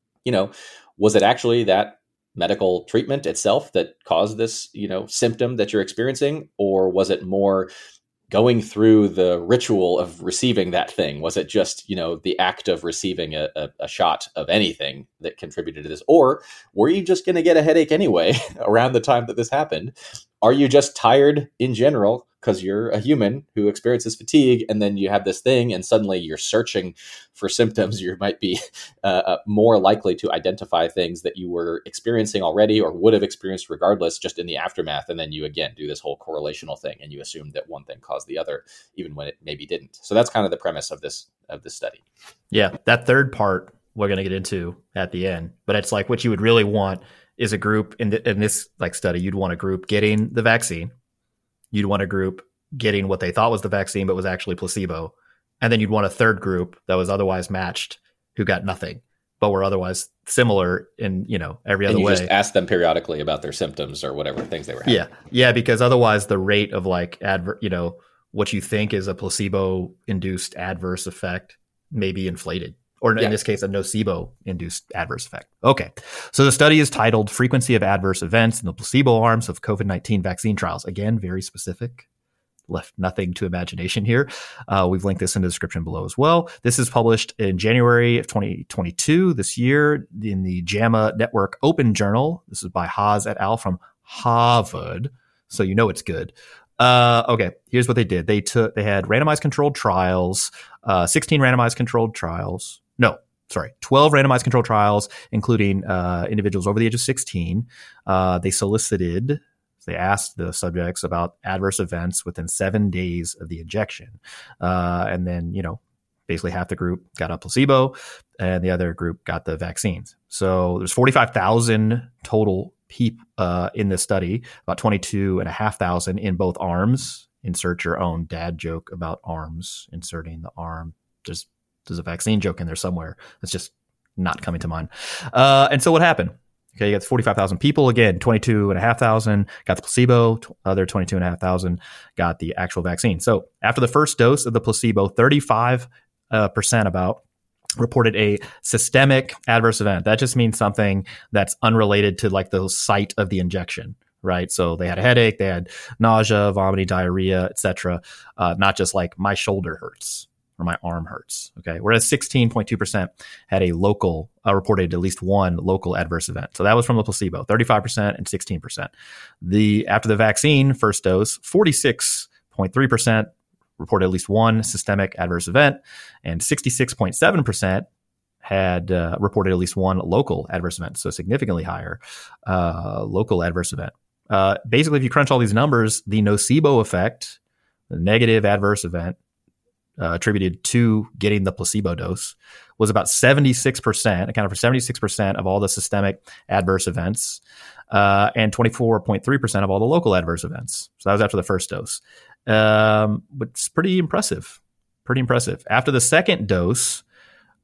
was it actually that medical treatment itself that caused this, symptom that you're experiencing? Or was it more going through the ritual of receiving that thing? Was it just, the act of receiving a shot of anything that contributed to this? Or were you just going to get a headache anyway around the time that this happened? Are you just tired in general because you're a human who experiences fatigue, and then you have this thing and suddenly you're searching for symptoms? You might be more likely to identify things that you were experiencing already or would have experienced regardless, just in the aftermath. And then you again do this whole correlational thing and you assume that one thing caused the other, even when it maybe didn't. So that's kind of the premise of this study. Yeah, that third part we're going to get into at the end, but it's like what you would really want is a group in this like study. You'd want a group getting the vaccine. You'd want a group getting what they thought was the vaccine, but was actually placebo. And then you'd want a third group that was otherwise matched, who got nothing, but were otherwise similar in, every other way. Just ask them periodically about their symptoms or whatever things they were having. Yeah. Because otherwise the rate of like what you think is a placebo induced adverse effect may be inflated. Or in this case, a nocebo-induced adverse effect. Okay, so the study is titled Frequency of Adverse Events in the Placebo Arms of COVID-19 Vaccine Trials. Again, very specific. Left nothing to imagination here. We've linked this in the description below as well. This is published in January of 2022, this year, in the JAMA Network Open Journal. This is by Haas et al. From Harvard, so it's good. Okay, here's what they did. They had randomized controlled trials, 16 randomized controlled trials. 12 randomized controlled trials, including individuals over the age of 16. They asked the subjects about adverse events within 7 days of the injection. And then, basically half the group got a placebo and the other group got the vaccines. So there's 45,000 total people in this study, about 22,500 in both arms. Insert your own dad joke about arms, inserting the arm. There's a vaccine joke in there somewhere. That's just not coming to mind. And so what happened? Okay, you got 45,000 people. Again, 22,500 got the placebo. Other 22,500 got the actual vaccine. So after the first dose of the placebo, 35% about reported a systemic adverse event. That just means something that's unrelated to like the site of the injection, right? So they had a headache, they had nausea, vomiting, diarrhea, etc. Not just like my shoulder hurts or my arm hurts. Okay. Whereas 16.2% had a local, reported at least one local adverse event. So that was from the placebo, 35% and 16%. After the vaccine first dose, 46.3% reported at least one systemic adverse event, and 66.7% had reported at least one local adverse event. So significantly higher local adverse event. Basically, if you crunch all these numbers, the nocebo effect, the negative adverse event, attributed to getting the placebo dose, was about 76%, accounted for 76% of all the systemic adverse events, and 24.3% of all the local adverse events. So that was after the first dose. But it's pretty impressive. After the second dose,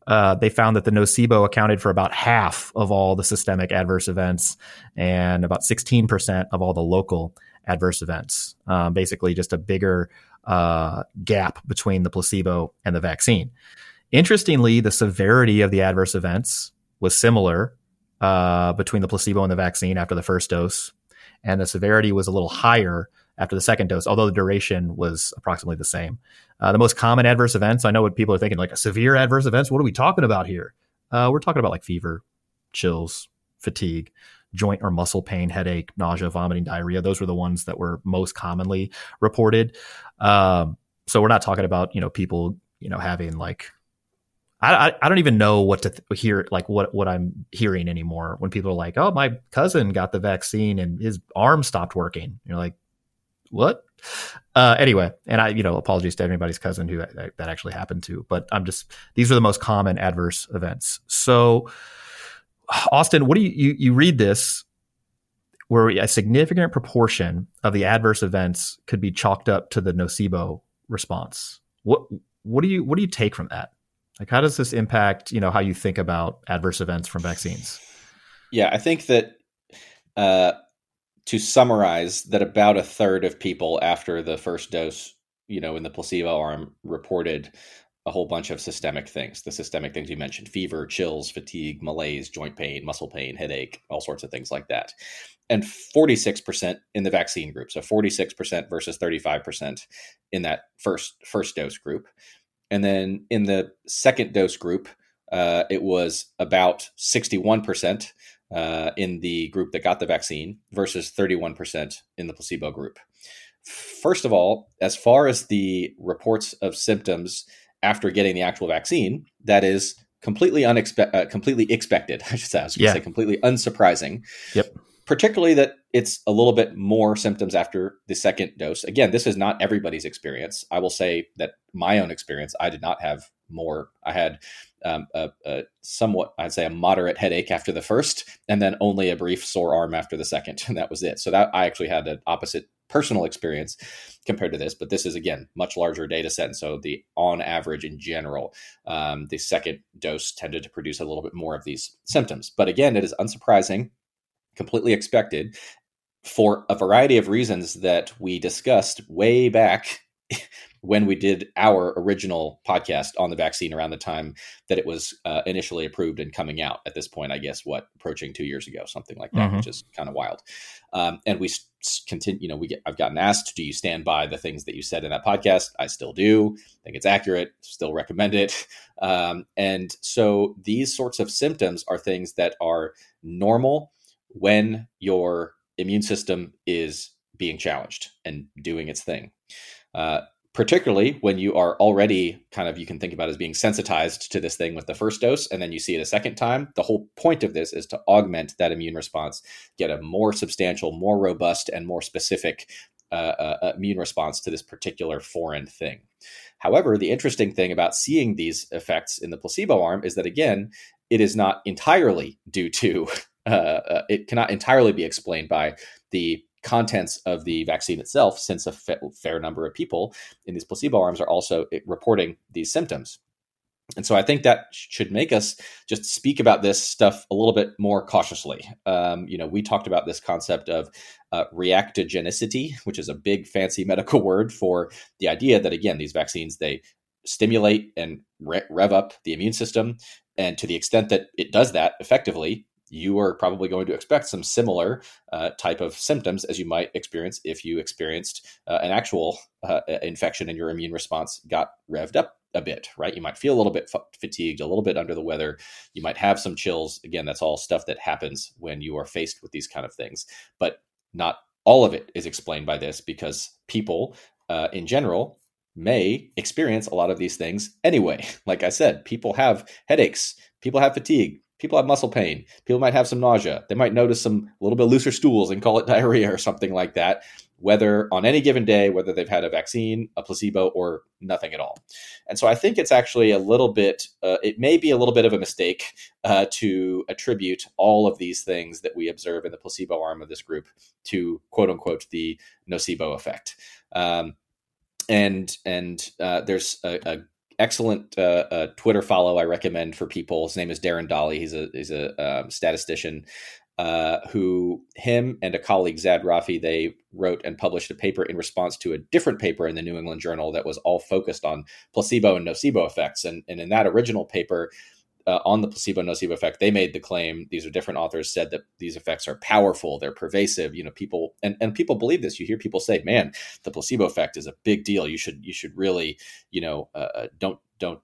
they found that the nocebo accounted for about half of all the systemic adverse events and about 16% of all the local adverse events. Basically, just a bigger gap between the placebo and the vaccine. Interestingly, the severity of the adverse events was similar between the placebo and the vaccine after the first dose, and the severity was a little higher after the second dose, although the duration was approximately the same. The most common adverse events, I know what people are thinking, like a severe adverse events. What are we talking about here? We're talking about like fever, chills, fatigue, joint or muscle pain, headache, nausea, vomiting, diarrhea. Those were the ones that were most commonly reported. So we're not talking about, people, having like, I don't even know what to hear, like what I'm hearing anymore when people are like, oh, my cousin got the vaccine and his arm stopped working. You're like, what? Anyway, and apologies to everybody's cousin who that actually happened to, but these are the most common adverse events. So Austin, what do you read this where a significant proportion of the adverse events could be chalked up to the nocebo response? What do you take from that? Like, how does this impact, how you think about adverse events from vaccines? Yeah, I think that to summarize, that about a third of people after the first dose, in the placebo arm reported a whole bunch of systemic things. The systemic things you mentioned: fever, chills, fatigue, malaise, joint pain, muscle pain, headache, all sorts of things like that. And 46% in the vaccine group. So 46% versus 35% in that first dose group. And then in the second dose group, it was about 61% in the group that got the vaccine versus 31% in the placebo group. First of all, as far as the reports of symptoms after getting the actual vaccine, that is completely expected. I should say, say completely unsurprising. Yep. Particularly that it's a little bit more symptoms after the second dose. Again, this is not everybody's experience. I will say that my own experience, I did not have more. I had a somewhat, I'd say, a moderate headache after the first, and then only a brief sore arm after the second, and that was it. So that I actually had an opposite personal experience compared to this, but this is, again, much larger data set. And so on average, in general, the second dose tended to produce a little bit more of these symptoms. But again, it is unsurprising, completely expected, for a variety of reasons that we discussed way back when we did our original podcast on the vaccine around the time that it was initially approved and coming out. At this point, I guess, approaching 2 years ago, something like that, which is kind of wild. And we continue, I've gotten asked, do you stand by the things that you said in that podcast? I still do. I think it's accurate, still recommend it. And so these sorts of symptoms are things that are normal when your immune system is being challenged and doing its thing. Particularly when you are already you can think about as being sensitized to this thing with the first dose, and then you see it a second time. The whole point of this is to augment that immune response, get a more substantial, more robust, and more specific immune response to this particular foreign thing. However, the interesting thing about seeing these effects in the placebo arm is that, again, it is not entirely due to, it cannot entirely be explained by the contents of the vaccine itself, since a fair number of people in these placebo arms are also reporting these symptoms. And so I think that should make us just speak about this stuff a little bit more cautiously. We talked about this concept of reactogenicity, which is a big fancy medical word for the idea that, again, these vaccines, they stimulate and rev up the immune system. And to the extent that it does that effectively, you are probably going to expect some similar type of symptoms as you might experience if you experienced an actual infection and your immune response got revved up a bit, right? You might feel a little bit fatigued, a little bit under the weather. You might have some chills. Again, that's all stuff that happens when you are faced with these kind of things. But not all of it is explained by this, because people in general may experience a lot of these things anyway. Like I said, people have headaches, people have fatigue, people have muscle pain, people might have some nausea. They might notice a little bit looser stools and call it diarrhea or something like that, whether on any given day, whether they've had a vaccine, a placebo, or nothing at all. And so I think it's actually a little bit, it may be a little bit of a mistake to attribute all of these things that we observe in the placebo arm of this group to, quote unquote, the nocebo effect. And there's excellent Twitter follow I recommend for people. His name is Darren Dolly. He's a statistician who him and a colleague, Zad Rafi, they wrote and published a paper in response to a different paper in the New England Journal that was all focused on placebo and nocebo effects. And in that original paper on the placebo-nocebo effect, they made the claim, these are different authors, said that these effects are powerful, they're pervasive. People and people believe this. You hear people say, man, the placebo effect is a big deal. You should really, don't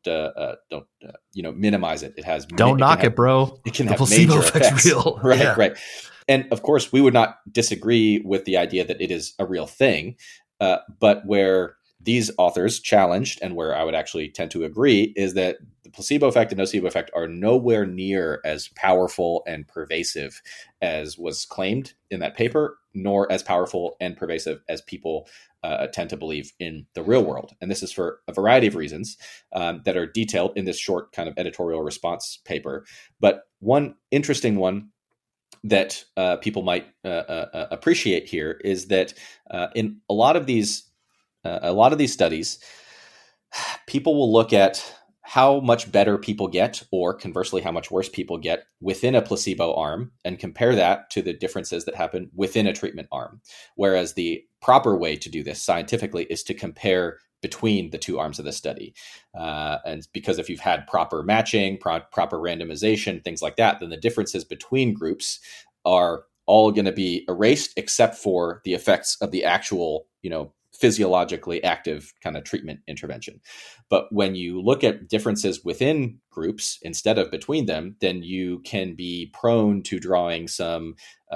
minimize it. It has don't knock it, bro. It can the have placebo major effect's effects. real. Right, yeah. right. And of course, we would not disagree with the idea that it is a real thing, but where these authors challenged, and where I would actually tend to agree, is that the placebo effect and nocebo effect are nowhere near as powerful and pervasive as was claimed in that paper, nor as powerful and pervasive as people tend to believe in the real world. And this is for a variety of reasons that are detailed in this short kind of editorial response paper. But one interesting one that people might appreciate here is that in a lot of these studies, people will look at how much better people get, or conversely, how much worse people get within a placebo arm, and compare that to the differences that happen within a treatment arm. Whereas the proper way to do this scientifically is to compare between the two arms of the study. And because if you've had proper matching, proper randomization, things like that, then the differences between groups are all going to be erased except for the effects of the actual, physiologically active kind of treatment intervention. But when you look at differences within groups instead of between them, then you can be prone to drawing some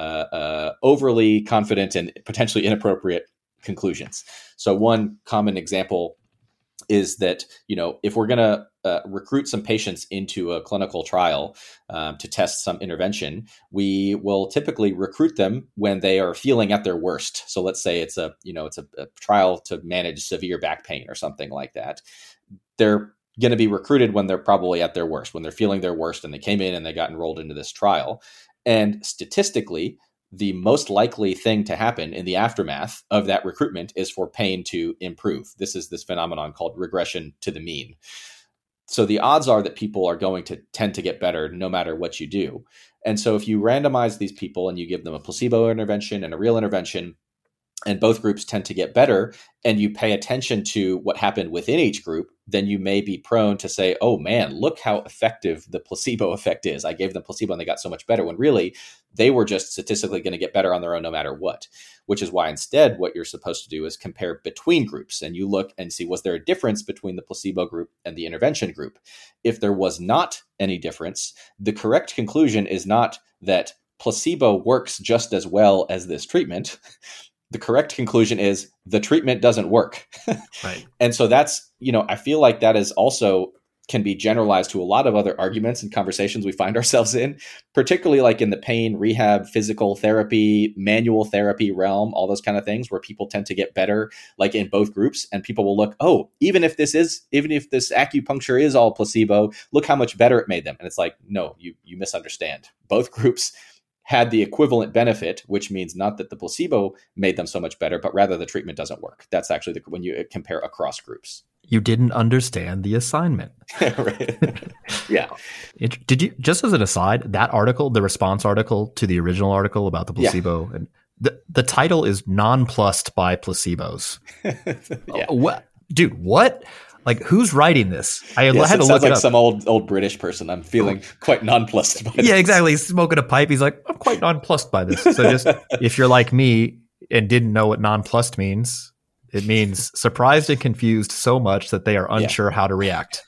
overly confident and potentially inappropriate conclusions. So one common example is that, if we're going to recruit some patients into a clinical trial to test some intervention, we will typically recruit them when they are feeling at their worst. So let's say it's a trial to manage severe back pain or something like that. They're going to be recruited when they're probably at their worst, when they're feeling their worst, and they came in and they got enrolled into this trial. And statistically, the most likely thing to happen in the aftermath of that recruitment is for pain to improve. This is this phenomenon called regression to the mean. So the odds are that people are going to tend to get better no matter what you do. And so if you randomize these people and you give them a placebo intervention and a real intervention, and both groups tend to get better, and you pay attention to what happened within each group, then you may be prone to say, oh man, look how effective the placebo effect is. I gave them placebo and they got so much better, when really they were just statistically going to get better on their own no matter what. Which is why instead what you're supposed to do is compare between groups, and you look and see, was there a difference between the placebo group and the intervention group? If there was not any difference, the correct conclusion is not that placebo works just as well as this treatment. The correct conclusion is the treatment doesn't work. Right. And so that's, I feel like that is also can be generalized to a lot of other arguments and conversations we find ourselves in, particularly like in the pain, rehab, physical therapy, manual therapy realm, all those kind of things where people tend to get better, like in both groups. And people will look, oh, even if this acupuncture is all placebo, look how much better it made them. And it's like, no, you misunderstand. Both groups had the equivalent benefit, which means not that the placebo made them so much better, but rather the treatment doesn't work. That's actually when you compare across groups. You didn't understand the assignment. Right. Yeah. Did you, just as an aside, that article, the response article to the original article about the placebo, and the title is Nonplussed by Placebos. Yeah. What? Dude, what? Like, who's writing this? I had to sounds look it like up. Some old British person. I'm feeling quite nonplussed by this. Yeah, exactly. He's smoking a pipe. He's like, I'm quite nonplussed by this. So just, if you're like me and didn't know what nonplussed means, it means surprised and confused so much that they are unsure how to react.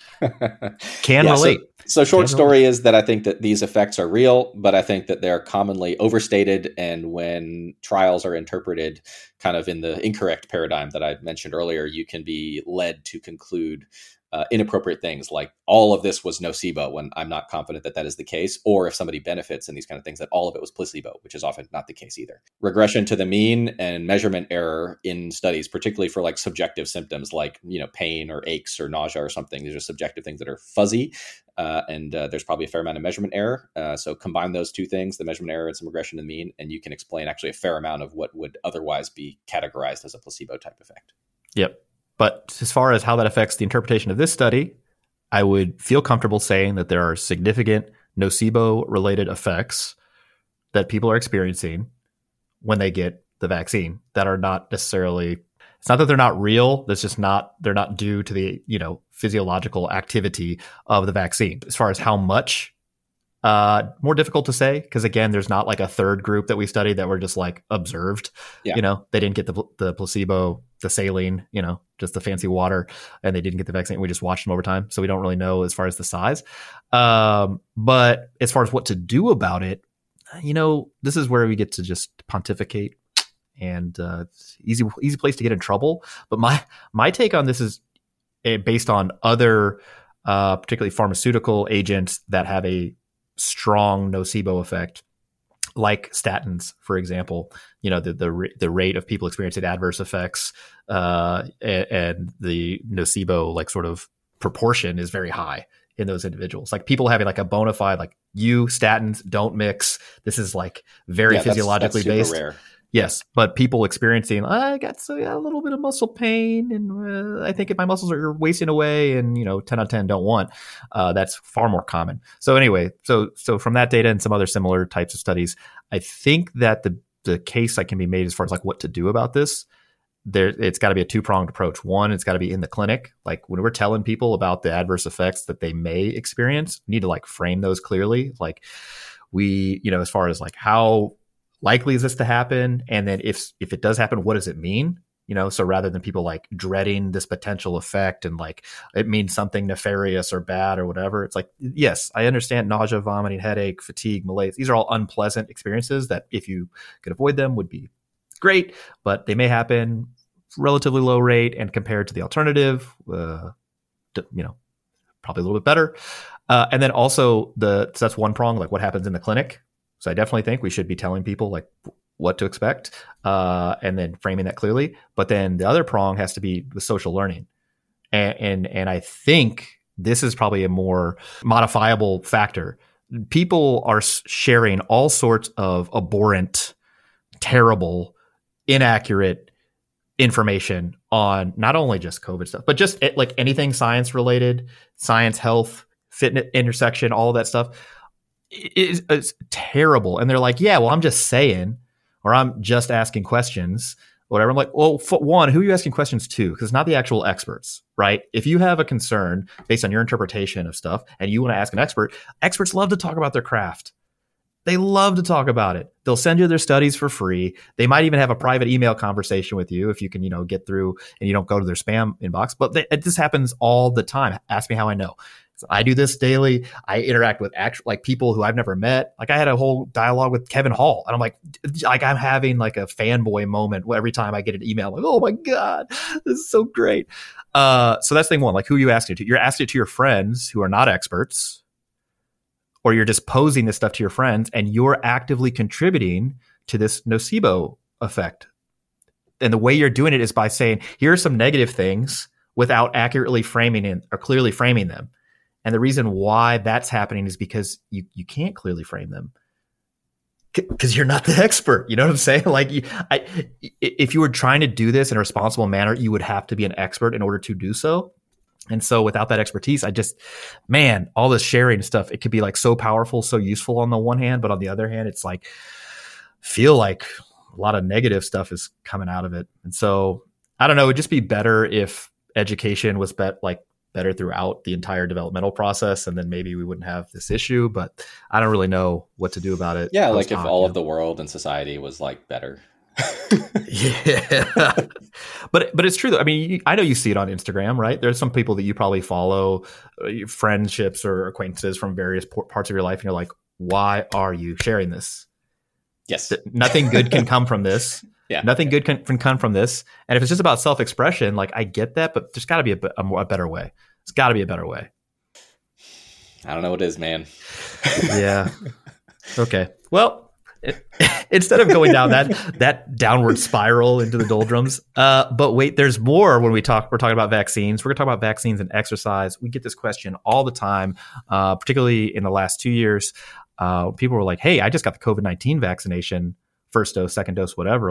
Can relate. So short story is that I think that these effects are real, but I think that they're commonly overstated. And when trials are interpreted kind of in the incorrect paradigm that I mentioned earlier, you can be led to conclude inappropriate things like all of this was nocebo, when I'm not confident that that is the case, or if somebody benefits in these kind of things, that all of it was placebo, which is often not the case either. Regression to the mean and measurement error in studies, particularly for like subjective symptoms like, pain or aches or nausea or something. These are subjective things that are fuzzy. And there's probably a fair amount of measurement error. So combine those two things, the measurement error and some regression to the mean, and you can explain actually a fair amount of what would otherwise be categorized as a placebo type effect. Yep. But as far as how that affects the interpretation of this study, I would feel comfortable saying that there are significant nocebo-related effects that people are experiencing when they get the vaccine that are not necessarily, it's not that they're not real, that's just they're not due to the, physiological activity of the vaccine. As far as how much, more difficult to say, because again, there's not like a third group that we studied that were just like observed. Yeah. They didn't get the placebo, the saline, just the fancy water, and they didn't get the vaccine. We just watched them over time, so we don't really know as far as the size. But as far as what to do about it, this is where we get to just pontificate, and it's easy place to get in trouble. But my take on this is based on other, particularly pharmaceutical agents that have a strong nocebo effect, like statins, for example. The rate of people experiencing adverse effects and the nocebo like sort of proportion is very high in those individuals. Like people having like a bona fide like statins don't mix. This is like very physiologically that's based. rare. Yes, but people experiencing, I got a little bit of muscle pain, and I think if my muscles are wasting away, and 10 out of 10 don't want, that's far more common. So anyway, so from that data and some other similar types of studies, I think that the case that can be made as far as like what to do about this, it's got to be a two-pronged approach. One, it's got to be in the clinic. Like when we're telling people about the adverse effects that they may experience, we need to like frame those clearly. Like we, as far as like how likely is this to happen? And then if it does happen, what does it mean? So rather than people like dreading this potential effect and like it means something nefarious or bad or whatever, it's like, yes, I understand nausea, vomiting, headache, fatigue, malaise. These are all unpleasant experiences that if you could avoid them would be great, but they may happen relatively low rate, and compared to the alternative, probably a little bit better. And then also so that's one prong, like what happens in the clinic. So I definitely think we should be telling people like what to expect, and then framing that clearly. But then the other prong has to be the social learning. And I think this is probably a more modifiable factor. People are sharing all sorts of abhorrent, terrible, inaccurate information on not only just COVID stuff, but just like anything science related, science, health, fitness, intersection, all of that stuff. It's terrible. And they're like, yeah, well, I'm just saying, or I'm just asking questions, whatever. I'm like, well, for one, who are you asking questions to? Because it's not the actual experts, right? If you have a concern based on your interpretation of stuff and you want to ask an expert, experts love to talk about their craft. They love to talk about it. They'll send you their studies for free. They might even have a private email conversation with you if you can, get through and you don't go to their spam inbox. But this happens all the time. Ask me how I know. So I do this daily. I interact with people who I've never met. Like I had a whole dialogue with Kevin Hall, and I'm like I'm having like a fanboy moment every time I get an email. I'm like, oh my God, this is so great. So that's thing one. Like who are you asking it to? You're asking it to your friends who are not experts, or you're just posing this stuff to your friends, and you're actively contributing to this nocebo effect. And the way you're doing it is by saying, here are some negative things without accurately framing it or clearly framing them. And the reason why that's happening is because you can't clearly frame them because you're not the expert. You know what I'm saying? Like if you were trying to do this in a responsible manner, you would have to be an expert in order to do so. And so without that expertise, all this sharing stuff, it could be like so powerful, so useful on the one hand, but on the other hand, it's like, feel like a lot of negative stuff is coming out of it. And so I don't know, it'd just be better if education was better throughout the entire developmental process, and then maybe we wouldn't have this issue, but I don't really know what to do about it. Yeah, like if all of the world and society was like better. Yeah. But it's true though. I mean, I know you see it on Instagram, right? There's some people that you probably follow, friendships or acquaintances from various parts of your life, and you're like, why are you sharing this? Yes. Nothing good can come from this. Yeah. Nothing good can come from this. And if it's just about self-expression, like I get that, but there's got to be a better way. It's got to be a better way. I don't know what it is, man. Yeah. Okay. Well, instead of going down that downward spiral into the doldrums, but wait, there's more when we're talking about vaccines. We're going to talk about vaccines and exercise. We get this question all the time, particularly in the last 2 years. People were like, hey, I just got the COVID-19 vaccination, first dose, second dose, whatever. Like,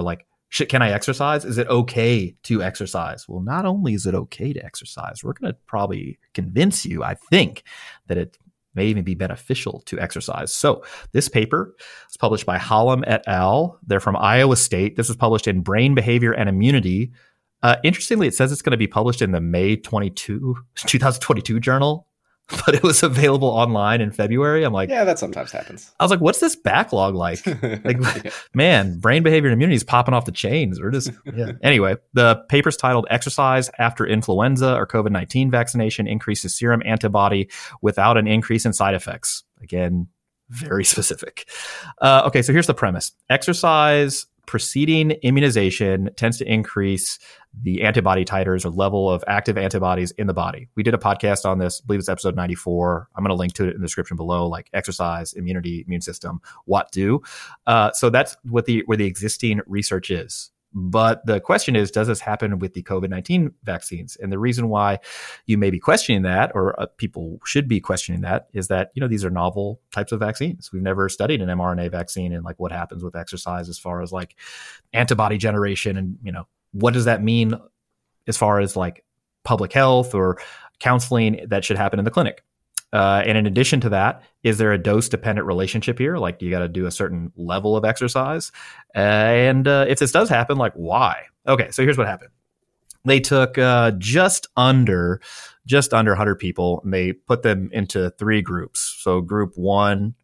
Can I exercise? Is it okay to exercise? Well, not only is it okay to exercise, we're going to probably convince you, I think, that it may even be beneficial to exercise. So this paper is published by Hallam et al. They're from Iowa State. This was published in Brain Behavior and Immunity. Interestingly, it says it's going to be published in the May 2022 journal, but it was available online in February. I'm like, yeah, that sometimes happens. I was like, what's this backlog like? Yeah. Man, brain behavior and immunity is popping off the chains. We're just, yeah. Anyway, the paper's titled Exercise After Influenza or COVID-19 Vaccination Increases Serum Antibody Without an Increase in Side Effects. Again, very specific. Okay, so here's the premise. Exercise preceding immunization tends to increase the antibody titers or level of active antibodies in the body. We did a podcast on this. I believe it's episode 94. I'm going to link to it in the description below, like exercise, immunity, immune system, what do. So that's what where the existing research is. But the question is, does this happen with the COVID-19 vaccines? And the reason why you may be questioning that, or people should be questioning that, is that, these are novel types of vaccines. We've never studied an mRNA vaccine and like what happens with exercise as far as like antibody generation and, what does that mean as far as like public health or counseling that should happen in the clinic? And in addition to that, is there a dose-dependent relationship here? Like, you got to do a certain level of exercise? And if this does happen, like, why? Okay, so here's what happened. They took just under 100 people, and they put them into 3 groups. So group 1,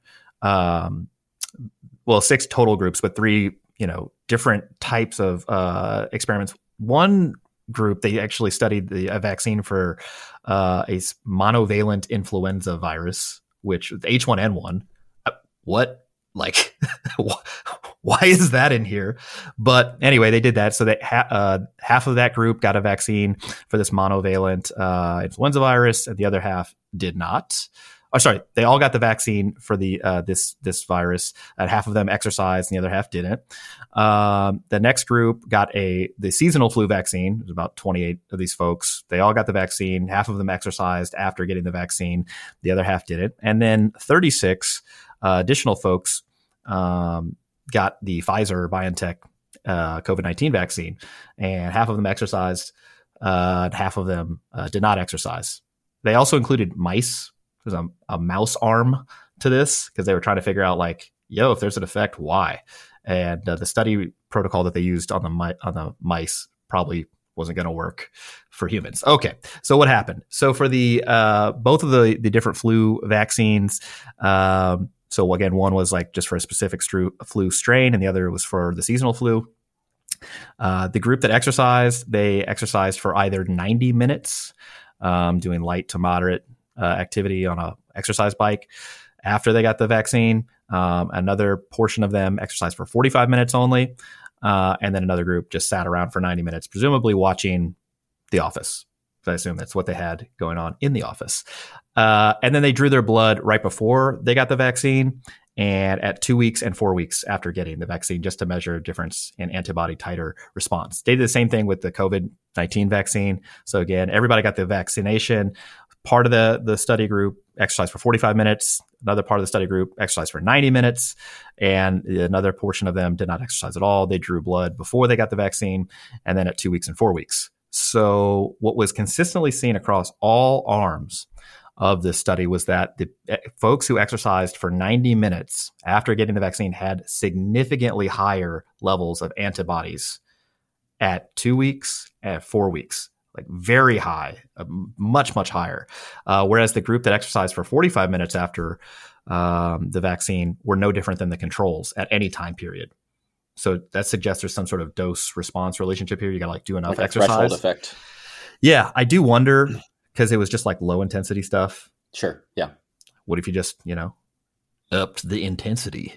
6 total groups, but 3, different types of experiments. One group, they actually studied a vaccine for a monovalent influenza virus, which H1N1. What? Like, why is that in here? But anyway, they did that. So that half of that group got a vaccine for this monovalent influenza virus, and the other half did not. Oh, sorry, they all got the vaccine for the this virus. Half of them exercised, and the other half didn't. The next group got the seasonal flu vaccine. There's about 28 of these folks. They all got the vaccine. Half of them exercised after getting the vaccine. The other half didn't. And then 36 additional folks got the Pfizer BioNTech COVID-19 vaccine, and half of them exercised. Half of them did not exercise. They also included mice. There's a mouse arm to this because they were trying to figure out like, if there's an effect, why? And the study protocol that they used on the mice probably wasn't going to work for humans. Okay, so what happened? So for the both of the different flu vaccines, so again, one was like just for a specific flu strain, and the other was for the seasonal flu. The group that exercised, they exercised for either 90 minutes, doing light to moderate activity on a exercise bike after they got the vaccine. Another portion of them exercised for 45 minutes only. And then another group just sat around for 90 minutes, presumably watching The Office. So I assume that's what they had going on in The Office. And then they drew their blood right before they got the vaccine and at 2 weeks and 4 weeks after getting the vaccine, just to measure a difference in antibody titer response. They did the same thing with the COVID-19 vaccine. So again, everybody got the vaccination. Part of the study group exercised for 45 minutes. Another part of the study group exercised for 90 minutes. And another portion of them did not exercise at all. They drew blood before they got the vaccine and then at 2 weeks and 4 weeks. So what was consistently seen across all arms of this study was that the folks who exercised for 90 minutes after getting the vaccine had significantly higher levels of antibodies at 2 weeks and 4 weeks. Like very high, much, much higher. Whereas the group that exercised for 45 minutes after the vaccine were no different than the controls at any time period. So that suggests there's some sort of dose response relationship here. You got to like do enough like exercise. Threshold effect. Yeah, I do wonder because it was just like low intensity stuff. Sure. Yeah. What if you just, upped the intensity?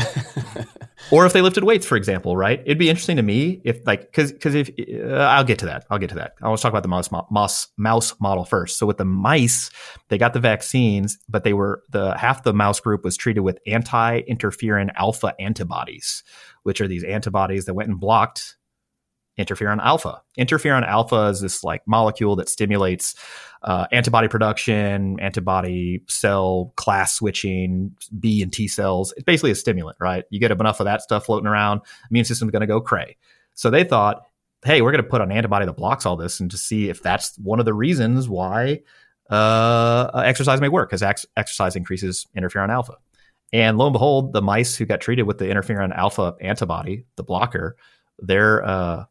Or if they lifted weights, for example, right? It'd be interesting to me if because if I'll get to that. I want to talk about the mouse model first. So with the mice, they got the vaccines, but half the mouse group was treated with anti-interferon alpha antibodies, which are these antibodies that went and blocked interferon alpha. Interferon alpha is this like molecule that stimulates antibody production, antibody cell class switching, B and T cells. It's basically a stimulant, right? You get enough of that stuff floating around, immune system's going to go cray. So they thought, hey, we're going to put an antibody that blocks all this and to see if that's one of the reasons why exercise may work, because exercise increases interferon alpha. And lo and behold, the mice who got treated with the interferon alpha antibody, the blocker, their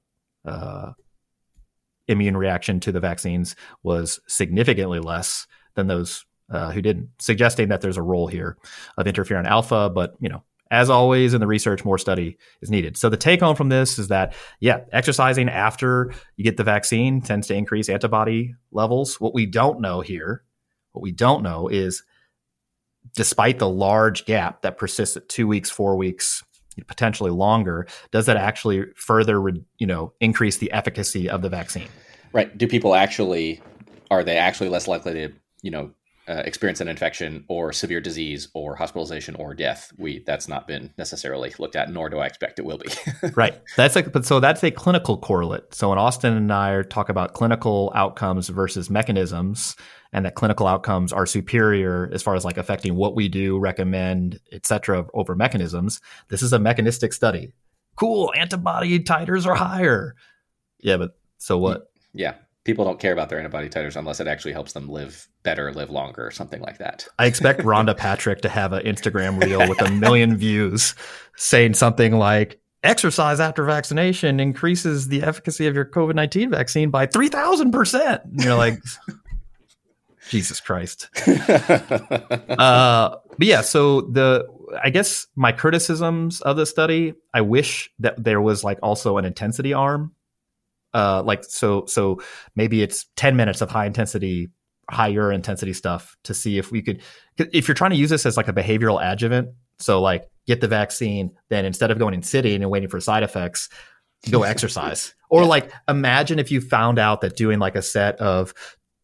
immune reaction to the vaccines was significantly less than those who didn't, suggesting that there's a role here of interferon alpha. But, as always in the research, more study is needed. So the take home from this is that, exercising after you get the vaccine tends to increase antibody levels. What we don't know is, despite the large gap that persists at 2 weeks, 4 weeks, potentially longer, does that actually further, increase the efficacy of the vaccine? Right. Are they actually less likely to, experience an infection or severe disease or hospitalization or death? That's not been necessarily looked at, nor do I expect it will be. Right. That's a clinical correlate. So when Austin and I talk about clinical outcomes versus mechanisms, and that clinical outcomes are superior as far as like affecting what we do, recommend, et cetera, over mechanisms, this is a mechanistic study. Cool. Antibody titers are higher. Yeah. But so what? Yeah. People don't care about their antibody titers unless it actually helps them live better, live longer, or something like that. I expect Rhonda Patrick to have an Instagram reel with 1 million views saying something like, exercise after vaccination increases the efficacy of your COVID-19 vaccine by 3,000%. And you're like, Jesus Christ. But yeah, so I guess my criticisms of the study, I wish that there was like also an intensity arm. So maybe it's 10 minutes of higher intensity stuff to see if we could, if you're trying to use this as like a behavioral adjuvant. So like get the vaccine, then instead of going and sitting and waiting for side effects, go exercise. Or like imagine if you found out that doing like a set of,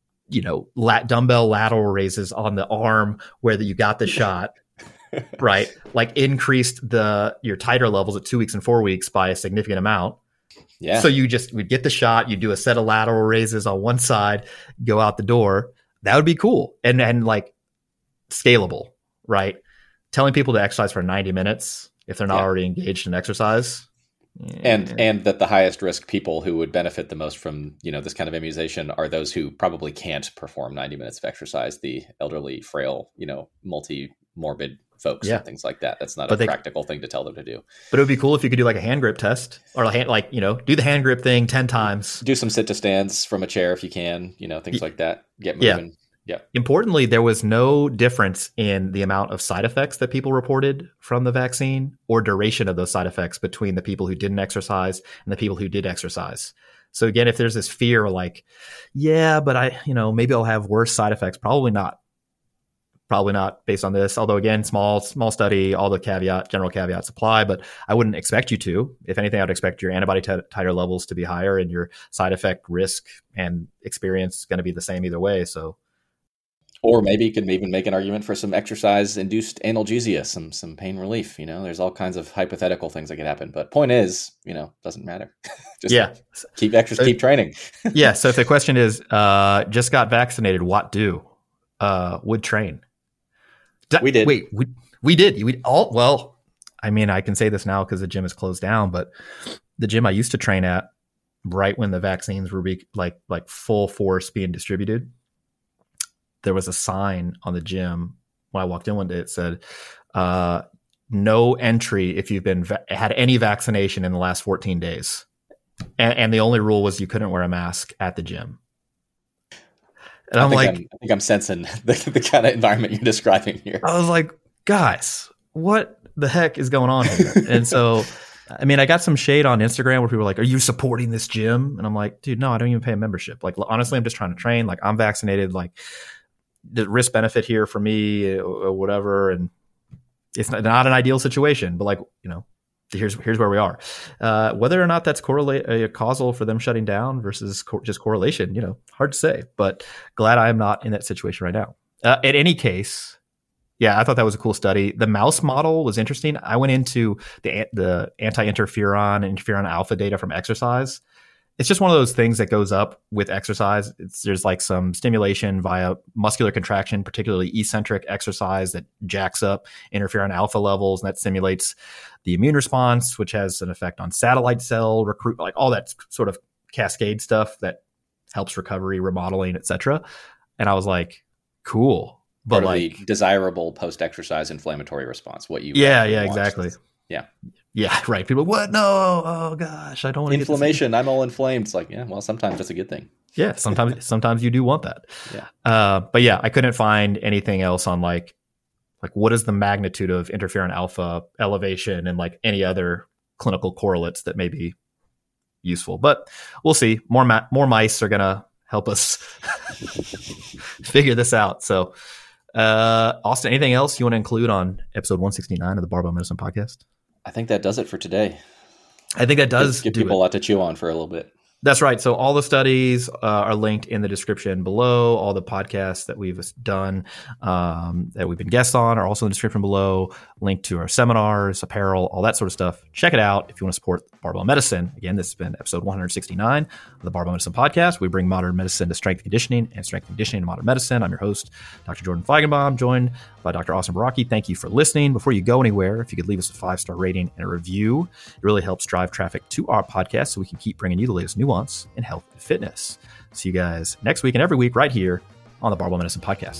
dumbbell lateral raises on the arm where you got the shot, right? Like increased your titer levels at 2 weeks and 4 weeks by a significant amount. Yeah. So we'd get the shot, you do a set of lateral raises on one side, go out the door. That would be cool. And like scalable, right? Telling people to exercise for 90 minutes if they're not already engaged in exercise. And that the highest risk people who would benefit the most from, this kind of immunization are those who probably can't perform 90 minutes of exercise, the elderly, frail, multi-morbid folks and things like that. That's not a practical thing to tell them to do. But it would be cool if you could do like a hand grip test or do the hand grip thing 10 times. Do some sit to stands from a chair if you can, things like that. Get moving. Yeah. Importantly, there was no difference in the amount of side effects that people reported from the vaccine or duration of those side effects between the people who didn't exercise and the people who did exercise. So again, if there's this fear like, but maybe I'll have worse side effects, probably not based on this. Although again, small study, all the general caveats apply, but I wouldn't expect you to. If anything, I would expect your antibody titer levels to be higher and your side effect risk and experience is going to be the same either way. So, or maybe you could even make an argument for some exercise-induced analgesia, some pain relief. There's all kinds of hypothetical things that could happen. But point is, doesn't matter. Just keep training. Yeah. So if the question is, just got vaccinated, what do? Would train. We did. Wait, we did. I can say this now because the gym is closed down, but the gym I used to train at, right when the vaccines were like full force being distributed, there was a sign on the gym when I walked in one day. It said, no entry if you've had any vaccination in the last 14 days. And the only rule was you couldn't wear a mask at the gym. And I think I'm sensing the kind of environment you're describing here. I was like, guys, what the heck is going on here? And so, I got some shade on Instagram where people were like, are you supporting this gym? And I'm like, dude, no, I don't even pay a membership. Like, honestly, I'm just trying to train. Like, I'm vaccinated. Like, the risk benefit here for me or whatever. And it's not an ideal situation, but like, here's where we are. Whether or not that's causal for them shutting down versus just correlation, hard to say, but glad I am not in that situation right now. In any case, I thought that was a cool study. The mouse model was interesting. I went into the anti-interferon and interferon alpha data from exercise. it's just one of those things that goes up with exercise. There's like some stimulation via muscular contraction, particularly eccentric exercise that jacks up interferon alpha levels, and that stimulates the immune response, which has an effect on satellite cell recruit, like all that sort of cascade stuff that helps recovery, remodeling, etc. And I was like, cool. But like the desirable post-exercise inflammatory response, what you exactly. Yeah, right. People, what? No, oh gosh, I don't want to inflammation. I'm all inflamed. It's like, yeah, well, sometimes that's a good thing. Yeah, sometimes you do want that. Yeah. But yeah, I couldn't find anything else on like what is the magnitude of interferon alpha elevation and like any other clinical correlates that may be useful. But we'll see. More mice are gonna help us figure this out. So, Austin, anything else you want to include on episode 169 of the Barbell Medicine Podcast? I think that does it for today. I think that does give people a lot to chew on for a little bit. That's right. So all the studies are linked in the description below. All the podcasts that we've done, that we've been guests on, are also in the description below. Link to our seminars, apparel, all that sort of stuff. Check it out if you want to support Barbell Medicine. Again, this has been episode 169 of the Barbell Medicine Podcast. We bring modern medicine to strength conditioning and strength conditioning to modern medicine. I'm your host, Dr. Jordan Feigenbaum, joined by Dr. Austin Baraki. Thank you for listening. Before you go anywhere, if you could leave us a 5-star rating and a review, it really helps drive traffic to our podcast so we can keep bringing you the latest nuance in health and fitness. See you guys next week and every week right here on the Barbell Medicine Podcast.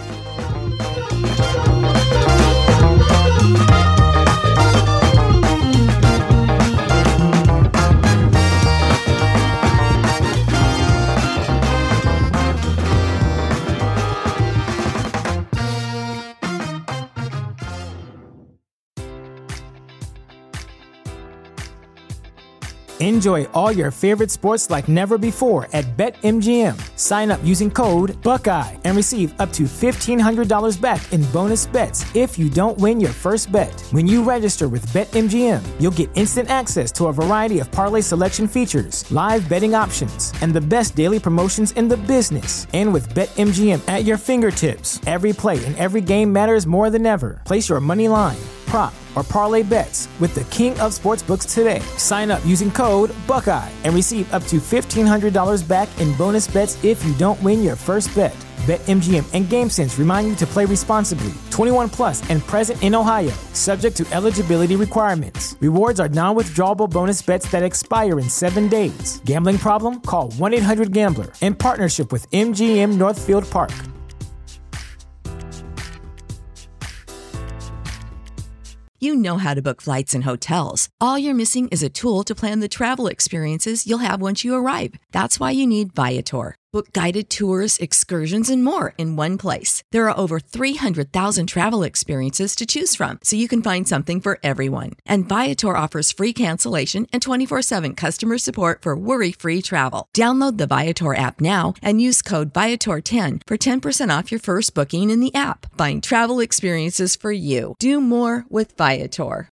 Enjoy all your favorite sports like never before at BetMGM. Sign up using code Buckeye and receive up to $1,500 back in bonus bets if you don't win your first bet. When you register with BetMGM, you'll get instant access to a variety of parlay selection features, live betting options, and the best daily promotions in the business. And with BetMGM at your fingertips, every play and every game matters more than ever. Place your money line, prop, or parlay bets with the king of sportsbooks today. Sign up using code Buckeye and receive up to $1,500 back in bonus bets if you don't win your first bet. BetMGM and GameSense remind you to play responsibly. 21 plus and present in Ohio, subject to eligibility requirements. Rewards are non-withdrawable bonus bets that expire in 7 days. Gambling problem? Call 1-800-GAMBLER. In partnership with MGM Northfield Park. You know how to book flights and hotels. All you're missing is a tool to plan the travel experiences you'll have once you arrive. That's why you need Viator. Book guided tours, excursions, and more in one place. There are over 300,000 travel experiences to choose from, so you can find something for everyone. And Viator offers free cancellation and 24/7 customer support for worry-free travel. Download the Viator app now and use code Viator10 for 10% off your first booking in the app. Find travel experiences for you. Do more with Viator.